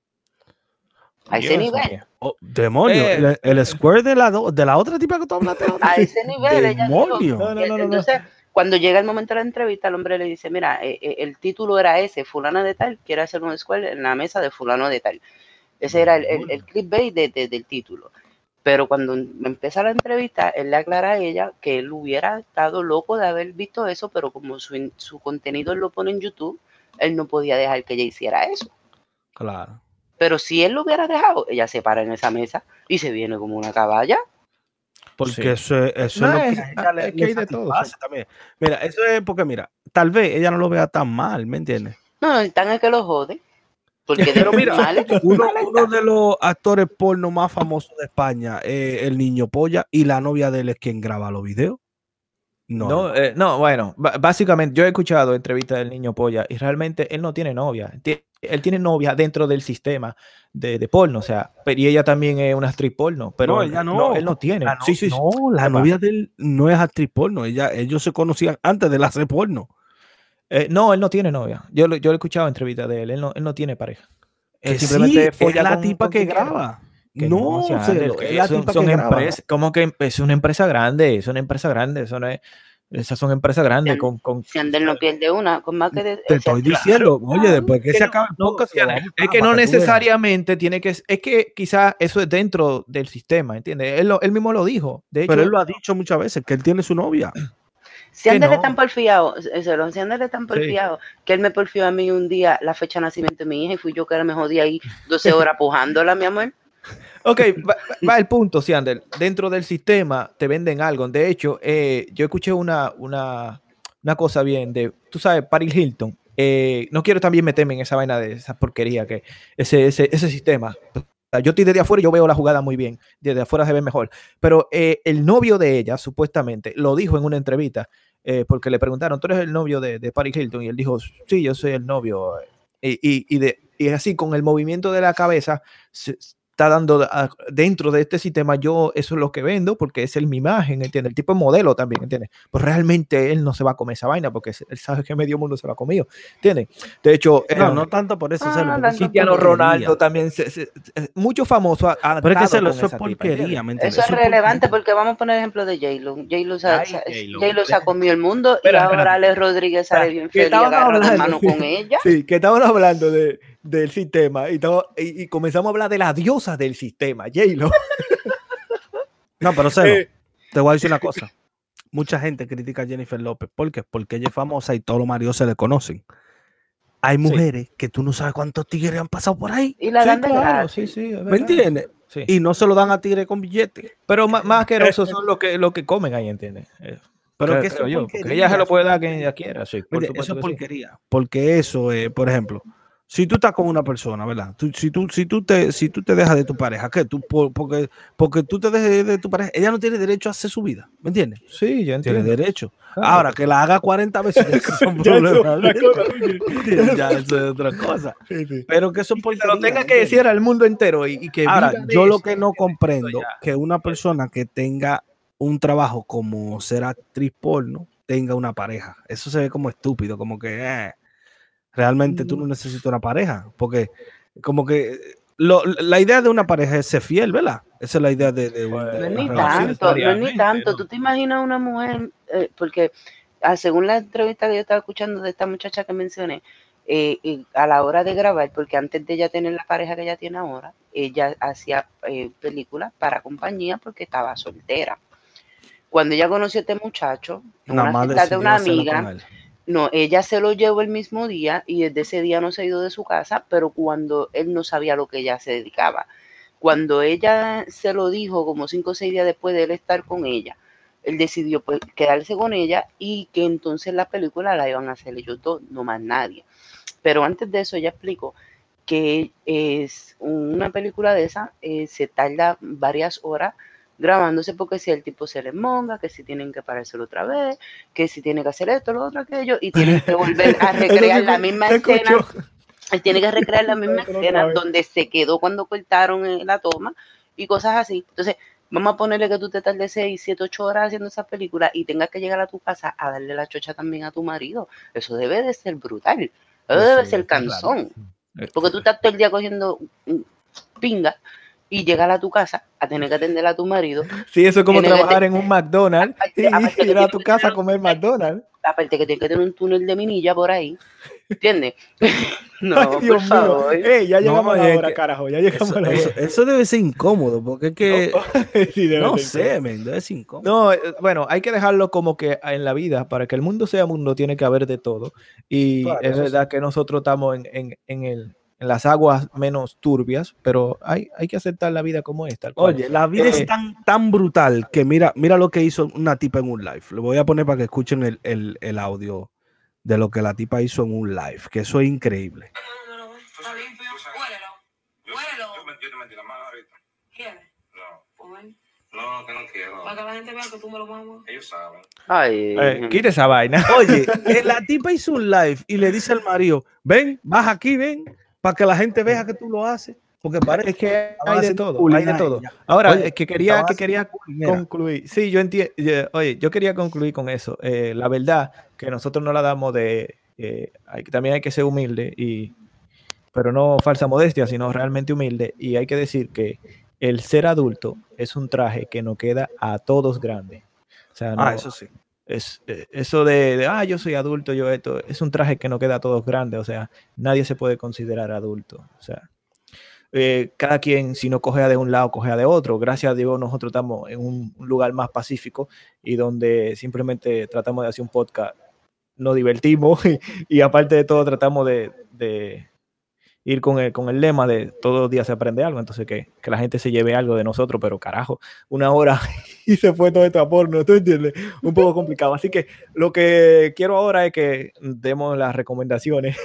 A ese Dios nivel. mío. Oh, demonio, Eh, el, el square de la, do- de la otra tipa que tú hablaste ahora. A ese nivel. Ella dijo, Demonio. No, no, que- no, no, no. entonces, cuando llega el momento de la entrevista, el hombre le dice, mira, eh, eh, el título era ese, fulano de tal, quiere hacer un square en la mesa de fulano de tal. Ese era el, el, el clickbait de, de- del título. Pero cuando empieza la entrevista, él le aclara a ella que él hubiera estado loco de haber visto eso, pero como su, in- su contenido él lo pone en YouTube, él no podía dejar que ella hiciera eso. Claro. Pero si él lo hubiera dejado, ella se para en esa mesa y se viene como una caballa. Porque Sí. eso, es- eso No, es lo es- que a ella le, es que le hay de todo, satisface sí. también. Mira, eso es porque, mira, tal vez ella no lo vea tan mal, ¿me entiendes? No, el tan es que lo jode. Porque de Pero lo mira, mal, Uno, mal uno está. de los actores porno más famosos de España es el Niño Polla y la novia de él es quien graba los videos. No, No, eh, no, bueno, ba- básicamente yo he escuchado entrevistas del niño polla y realmente él no tiene novia. Tie- Él tiene novia dentro del sistema de, de porno, o sea, pero y ella también es una actriz porno, pero No, ella no. él no tiene. La no- sí, sí, sí. no, la ¿Qué novia de él no es actriz porno. Ella, ellos se conocían antes de hacer porno. Eh, no, él no tiene novia. Yo, lo- yo he escuchado entrevistas de él, él no, él no tiene pareja. Él Eh, simplemente sí, es folla la con- tipa con que quien quiera. graba. Que No, o sea, Celo, que es la son, tipa son que graba. empresas, como que es una empresa grande, es una empresa grande, eso no es, esas son empresas grandes Si con, con Si Ander no pierde una, con más que de, Te o sea, estoy diciendo, oye, después que que se no, acabe el no, podcast, sí, lo vamos a es buscar que no para tú veas. necesariamente tiene que, es que quizás eso es dentro del sistema, ¿entiendes? Él, lo- él mismo lo dijo. De hecho, Pero él lo ha dicho muchas veces, que él tiene su novia. si que Ander no. es tan porfiado, eh, Celo, si Ander es tan Sí. porfiado, que él me porfió a mí un día la fecha de nacimiento de mi hija y fui yo que me jodí ahí doce horas pujándola, mi amor. ok, va, va el punto, Siander. Dentro del sistema te venden algo. De hecho, eh, yo escuché una, una, una cosa bien de, tú sabes, Paris Hilton. Eh, no quiero también meterme en esa vaina de esa porquería, que ese, ese, ese sistema. O sea, yo estoy desde afuera y yo veo la jugada muy bien. Desde afuera se ve mejor. Pero eh, el novio de ella, supuestamente, lo dijo en una entrevista, eh, porque le preguntaron, ¿tú eres el novio de, de Paris Hilton? Y él dijo, sí, yo soy el novio. Y, y, y, de, y así, con el movimiento de la cabeza, se, está dando a, dentro de este sistema, yo eso es lo que vendo porque es el, mi imagen, ¿entiendes? El tipo es modelo también, ¿entiendes? Pues realmente él no se va a comer esa vaina porque él sabe que medio mundo se lo ha comido, ¿entiendes? De hecho, No, eh, no tanto por eso, Ah, Celo, no porque tanto eso es Cristiano porquería. Ronaldo también, se, se, se, muchos famosos ha, Pero es que estado Celo, con eso es esa tipa, porquería, ¿entiendes? ¿me entiendes? Eso es Eso es relevante porquería. porque vamos a poner ejemplo de J-Lo. J-Lo se, Ay, se- J-Lo. J-Lo se ha comido el mundo y Espera, ahora espera. Ale Rodríguez sale bien Que feliz y estaban agarra de hablando, mano con ella. sí, que estaban hablando de, del sistema y, estaba, y, y comenzamos a hablar de la diosa del sistema, J-Lo. No, pero Celo, Eh. te voy a decir una cosa. Mucha gente critica a Jennifer López. ¿Por qué? Porque ella es famosa y todos los maridos se le conocen. Hay mujeres que tú no sabes cuántos tigres han pasado por ahí. Y la Sí, dan de claro, gratis. sí, sí, es ¿Me verdad. entiendes? Sí. Y no se lo dan a tigres con billetes. Pero más, más asquerosos son los que, los que comen ahí, ¿entiendes? Eh, Pero creo- que eso creo es yo, porque porquería, ella se lo eso puede es dar a quien porquería. ella quiera, sí, por Oye, supuesto eso es que sí. porquería. Porque eso, eh, por ejemplo, si tú estás con una persona, ¿verdad? Tú- si, tú, si, tú te, si tú te dejas de tu pareja, ¿qué? Tú, por- porque, porque tú te dejes de tu pareja, ella no tiene derecho a hacer su vida, ¿me entiendes? Sí, yo Tiene entiendo. derecho. Claro. Ahora, que la haga cuarenta veces, ya esos son Ya eso es problemas. otra cosa, ¿entiendes? Ya eso es otra cosa. Sí, sí. Pero que eso es Y que se porquería, lo tenga ¿me que entiendes? decir al mundo entero y, y que Ahora, viva de yo lo eso, que no ¿entiendes? comprendo Eso ya. que una persona que tenga un trabajo como ser actriz porno tenga una pareja. Eso se ve como estúpido, como que eh, realmente tú no necesitas una pareja, porque como que lo, la idea de una pareja es ser fiel, ¿verdad? Esa es la idea de, de, Pues, de No es una ni no relación. tanto, no es ni necesariamente, tanto. ¿no? Tú te imaginas una mujer, eh, porque ah, según la entrevista que yo estaba escuchando de esta muchacha que mencioné, eh, y a la hora de grabar, porque antes de ella tener la pareja que ella tiene ahora, ella hacía eh, películas para compañía porque estaba soltera. Cuando ella conoció a este muchacho, en Nada una más fiesta de decidió una hacerlo con amiga, él. no, ella se lo llevó el mismo día y desde ese día no se ha ido de su casa, pero cuando él no sabía a lo que ella se dedicaba. Cuando ella se lo dijo, como cinco o seis días después de él estar con ella, él decidió pues quedarse con ella y que entonces la película la iban a hacer ellos dos, no más nadie. Pero antes de eso ella explicó que es una película de esa, eh, se tarda varias horas grabándose porque si el tipo se les monga, que si tienen que parárselo otra vez, que si tiene que hacer esto, lo otro, aquello, y tienen que volver a recrear la misma escena. Él tiene que recrear la misma escena donde se quedó cuando cortaron eh, la toma y cosas así. Entonces, vamos a ponerle que tú te tardes seis, siete, ocho horas haciendo esa película y tengas que llegar a tu casa a darle la chocha también a tu marido. Eso debe de ser brutal. Eso Pues debe sí, ser eso es raro. cansón. Eh, Porque tú estás todo el día cogiendo mm, pinga y llegar a tu casa a tener que atender a tu marido. Sí, eso es como Tiene que trabajar te- en un McDonald's aparte, y aparte que ir a tiene tu que casa tener a comer un túnel, McDonald's. aparte que tiene que tener un túnel de minilla por ahí. ¿Entiendes? Ay, No, por Dios mío. favor. Ey, ya llegamos No, a y la es hora, que carajo. Ya llegamos eso, a la eso, hora. eso debe ser incómodo, porque es que, Sí, debe no ser sé, incómodo. men, debe ser incómodo. No, eh, bueno, hay que dejarlo como que en la vida, para que el mundo sea mundo, tiene que haber de todo. Y Claro, es eso verdad sí. que nosotros estamos en, en, en el, en las aguas menos turbias, pero hay, hay que aceptar la vida como es, tal cual. Oye, la vida Eh, es tan, tan brutal que mira, mira lo que hizo una tipa en un live. Lo voy a poner para que escuchen el, el, el audio de lo que la tipa hizo en un live, que eso es increíble. No, no, no, está limpio. Huélelo. Huélelo. Yo te metí la mano ahorita. ¿Quieres? No, Pues ven. no, que no quiero. Para que la gente vea que tú me lo mamas. Ellos saben. Ay, eh, quita esa vaina. Oye, que la tipa hizo un live y le dice al marido, ven, baja aquí, ven, para que la gente vea que tú lo haces. Porque parece Es que estaban hay de haciendo todo, bullying hay de a todo. ella. Ahora, Oye, es que quería, estaban que haciendo quería bullying, mira. concluir. Sí, yo entiendo. Oye, yo quería concluir con eso. Eh, la verdad que nosotros no la damos de. Eh, hay, también hay que ser humilde, y, pero no falsa modestia, sino realmente humilde. Y hay que decir que el ser adulto es un traje que nos queda a todos grande. O sea, no, Ah, eso sí. es, eh, eso de, de, ah, yo soy adulto, yo esto, es un traje que nos queda a todos grande. O sea, nadie se puede considerar adulto. O sea. Eh, cada quien, si no cogea de un lado, cogea de otro. Gracias a Dios, nosotros estamos en un lugar más pacífico y donde simplemente tratamos de hacer un podcast, nos divertimos y, y aparte de todo, tratamos de, de ir con el, con el lema de todos los días se aprende algo. Entonces, que, que la gente se lleve algo de nosotros, pero carajo, una hora y se fue todo esto a porno, ¿tú entiendes? Un poco complicado. Así que lo que quiero ahora es que demos las recomendaciones.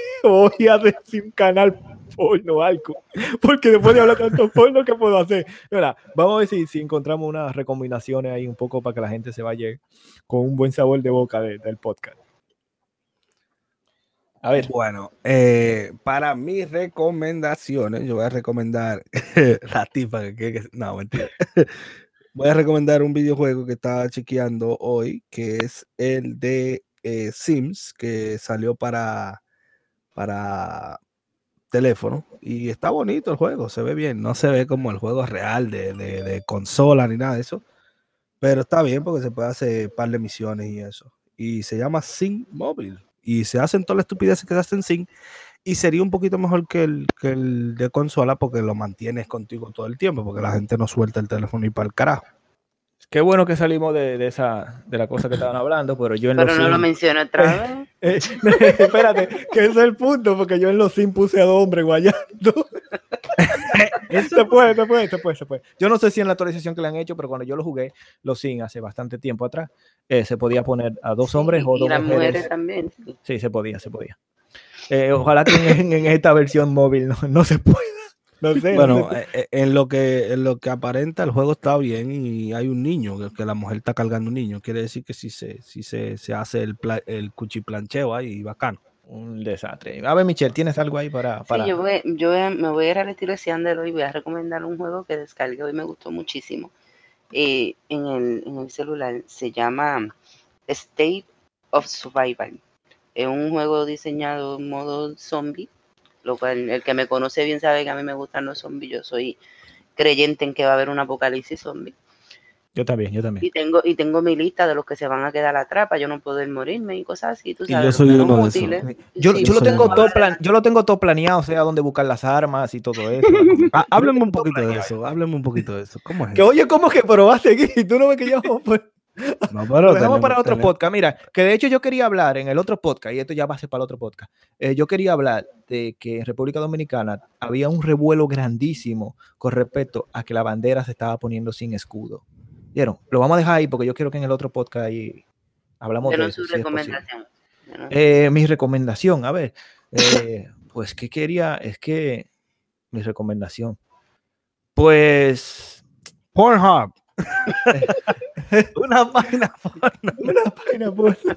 Voy a decir un canal porno algo, porque después de hablar tanto porno, ¿qué puedo hacer? Mira, vamos a ver si, si encontramos unas recomendaciones ahí un poco para que la gente se vaya con un buen sabor de boca de, del podcast. A ver. Bueno, eh, para mis recomendaciones, yo voy a recomendar la tipa que, que, que no, mentira. Voy a recomendar un videojuego que estaba chequeando hoy, que es el de eh, Sims, que salió para, para teléfono y está bonito el juego, se ve bien, no se ve como el juego real de, de, de consola ni nada de eso, pero está bien porque se puede hacer un par de misiones y eso, y se llama Sim Mobile y se hacen todas las estupideces que se hacen Sim y sería un poquito mejor que el, que el de consola porque lo mantienes contigo todo el tiempo, porque la gente no suelta el teléfono y para el carajo. Qué bueno que salimos de, de esa de la cosa que estaban hablando, pero yo en pero los no Sims, lo menciono otra vez. eh, espérate, que ese es el punto, porque yo en los Sims puse a dos hombres guayando. Se puede, se puede, se puede, se puede. Yo no sé si en la actualización que le han hecho, pero cuando yo lo jugué, los Sims hace bastante tiempo atrás, eh, se podía poner a dos Sí, hombres o y dos las mujeres. mujeres también. Sí. Sí, se podía, se podía. Eh, ojalá que en, en esta versión móvil no, no se pueda. No sé. Bueno, no sé. eh, en lo que en lo que aparenta el juego está bien y hay un niño, que, que la mujer está cargando un niño. Quiere decir que sí se, sí se, se hace el, pla, el cuchiplancheo ahí, bacano. Un desastre. A ver, Michelle, ¿tienes algo ahí para...? para... Sí, yo, voy, yo voy, me voy a ir al estilo de Ciandelo y voy a recomendar un juego que descargué hoy, me gustó muchísimo. eh, en, el, en el celular. Se llama State of Survival. Es un juego diseñado en modo zombie, lo cual el que me conoce bien sabe que a mí me gustan los zombies. Yo soy creyente en que va a haber un apocalipsis zombie. Yo también, yo también. Y tengo, y tengo mi lista de los que se van a quedar atrás para yo no poder morirme y cosas así, tú Y sabes. yo los soy menos uno de esos. útiles. Yo, Sí, yo, lo soy tengo uno. todo plan, yo lo tengo todo planeado, o sea, dónde buscar las armas y todo eso. Ah, hábleme un poquito de eso, hábleme un poquito de eso. ¿Cómo es Que eso? oye, ¿cómo que? Pero va a seguir. Tú no ves que ya vamos por- No, Lo pero dejamos tenemos- para otro tenemos- podcast. Mira, que de hecho yo quería hablar en el otro podcast, y esto ya va a ser para el otro podcast. eh, yo quería hablar de que en República Dominicana había un revuelo grandísimo con respecto a que la bandera se estaba poniendo sin escudo. ¿Vieron? Lo vamos a dejar ahí porque yo quiero que en el otro podcast ahí hablamos de Denos eso. su si es posible. recomendación. Denos- Eh, mi recomendación, a ver, eh, pues ¿qué quería? Es que mi recomendación, pues Pornhub. una página porno, una página porno.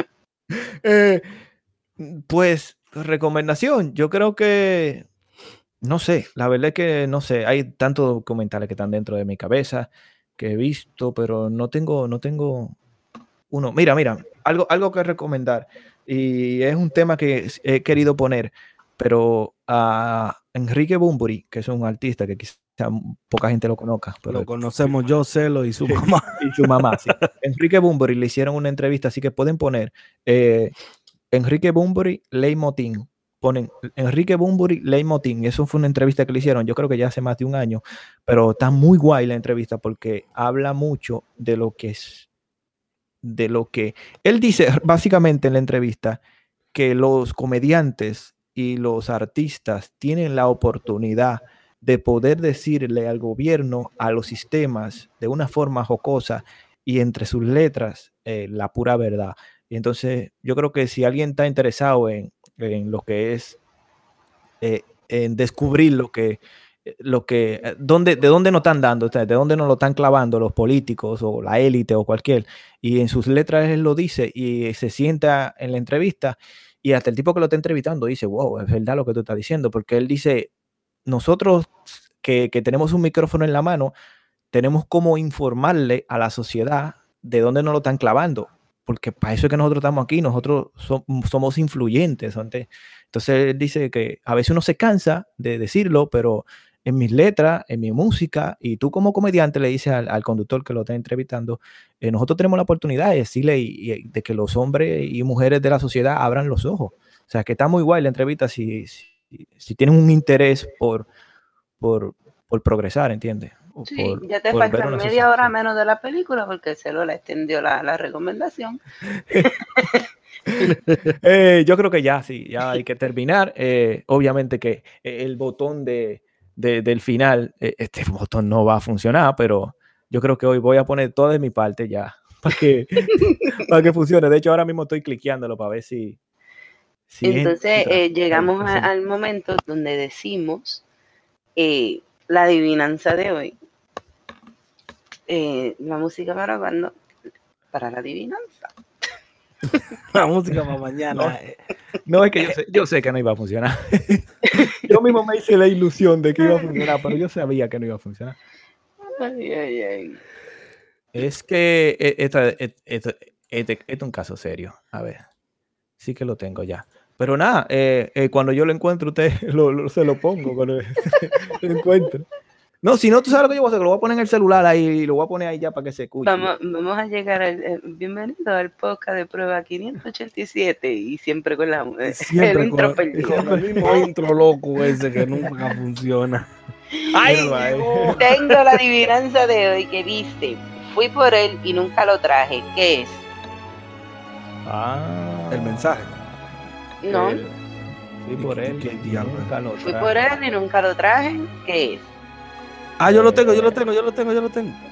Eh, pues recomendación, yo creo que no sé, la verdad es que no sé, hay tantos documentales que están dentro de mi cabeza que he visto, pero no tengo, no tengo uno. Mira, mira, algo, algo que recomendar, y es un tema que he querido poner, pero a Enrique Bunbury, que es un artista que quizá poca gente lo conozca, pero Lo conocemos yo, Celo y su mamá. y su mamá, sí. Enrique Bunbury le hicieron una entrevista, así que pueden poner eh, Enrique Bunbury Leitmotiv. Ponen Enrique Bunbury Leitmotiv. Eso fue una entrevista que le hicieron, yo creo que ya hace más de un año, pero está muy guay la entrevista porque habla mucho de lo que es, de lo que él dice básicamente en la entrevista, que los comediantes y los artistas tienen la oportunidad de poder decirle al gobierno, a los sistemas, de una forma jocosa y entre sus letras, eh, la pura verdad. Y entonces yo creo que si alguien está interesado en, en lo que es, eh, en descubrir lo que, lo que, eh, dónde, de dónde nos están dando, o sea, de dónde nos lo están clavando los políticos o la élite o cualquier, y en sus letras él lo dice y se sienta en la entrevista y hasta el tipo que lo está entrevistando dice, wow, es verdad lo que tú estás diciendo, porque él dice, nosotros que, que tenemos un micrófono en la mano, tenemos como informarle a la sociedad de dónde nos lo están clavando, porque para eso es que nosotros estamos aquí, nosotros so- somos influyentes. ¿Ante? Entonces él dice que a veces uno se cansa de decirlo, pero en mis letras, en mi música, y tú como comediante le dices al, al conductor que lo está entrevistando, eh, nosotros tenemos la oportunidad de decirle y, y de que los hombres y mujeres de la sociedad abran los ojos. O sea, que está muy guay la entrevista si, si, si tienen un interés por, por, por progresar, ¿entiendes? O Sí, por- ya te por ver falta una media sociedad, hora sí. menos de la película porque se lo le extendió la, la recomendación. Eh, yo creo que ya, sí, ya hay que terminar. Eh, obviamente que eh, el botón de, de- del final, eh, este botón no va a funcionar, pero yo creo que hoy voy a poner todo de mi parte ya para que, para que funcione. De hecho, ahora mismo estoy cliqueándolo para ver si... si Entonces entra. eh, llegamos a- Perfecto. al momento donde decimos eh, la adivinanza de hoy. Eh, la música para cuando, para la adivinanza. La música para mañana. No. eh. No, es que yo sé, yo sé que no iba a funcionar. Yo mismo me hice la ilusión de que iba a funcionar, pero yo sabía que no iba a funcionar. Ay, ay, ay. Es que eh, esta- et- et- este, este es un caso serio. A ver, sí que lo tengo ya. Pero nada, eh, eh, cuando yo lo encuentro, usted lo, lo- se lo pongo cuando lo encuentro. No, si no, tú sabes lo que yo voy a hacer, que lo voy a poner en el celular ahí y lo voy a poner ahí ya para que se escuche. Vamos, vamos a llegar al eh, bienvenido al podcast de prueba quinientos ochenta y siete y siempre con la eh, Siempre el intro con, perdido. con el mismo intro loco ese que nunca funciona. Ay, Míralo ahí. tengo la adivinanza de hoy que dice, fui por él y nunca lo traje. ¿Qué es? Ah, El mensaje. No, el- Fui por ¿Qué- él. qué y diablo? nunca lo fui traje. por él y nunca lo traje. ¿Qué es? Ah, yo lo tengo, yo lo tengo, yo lo tengo, yo lo tengo.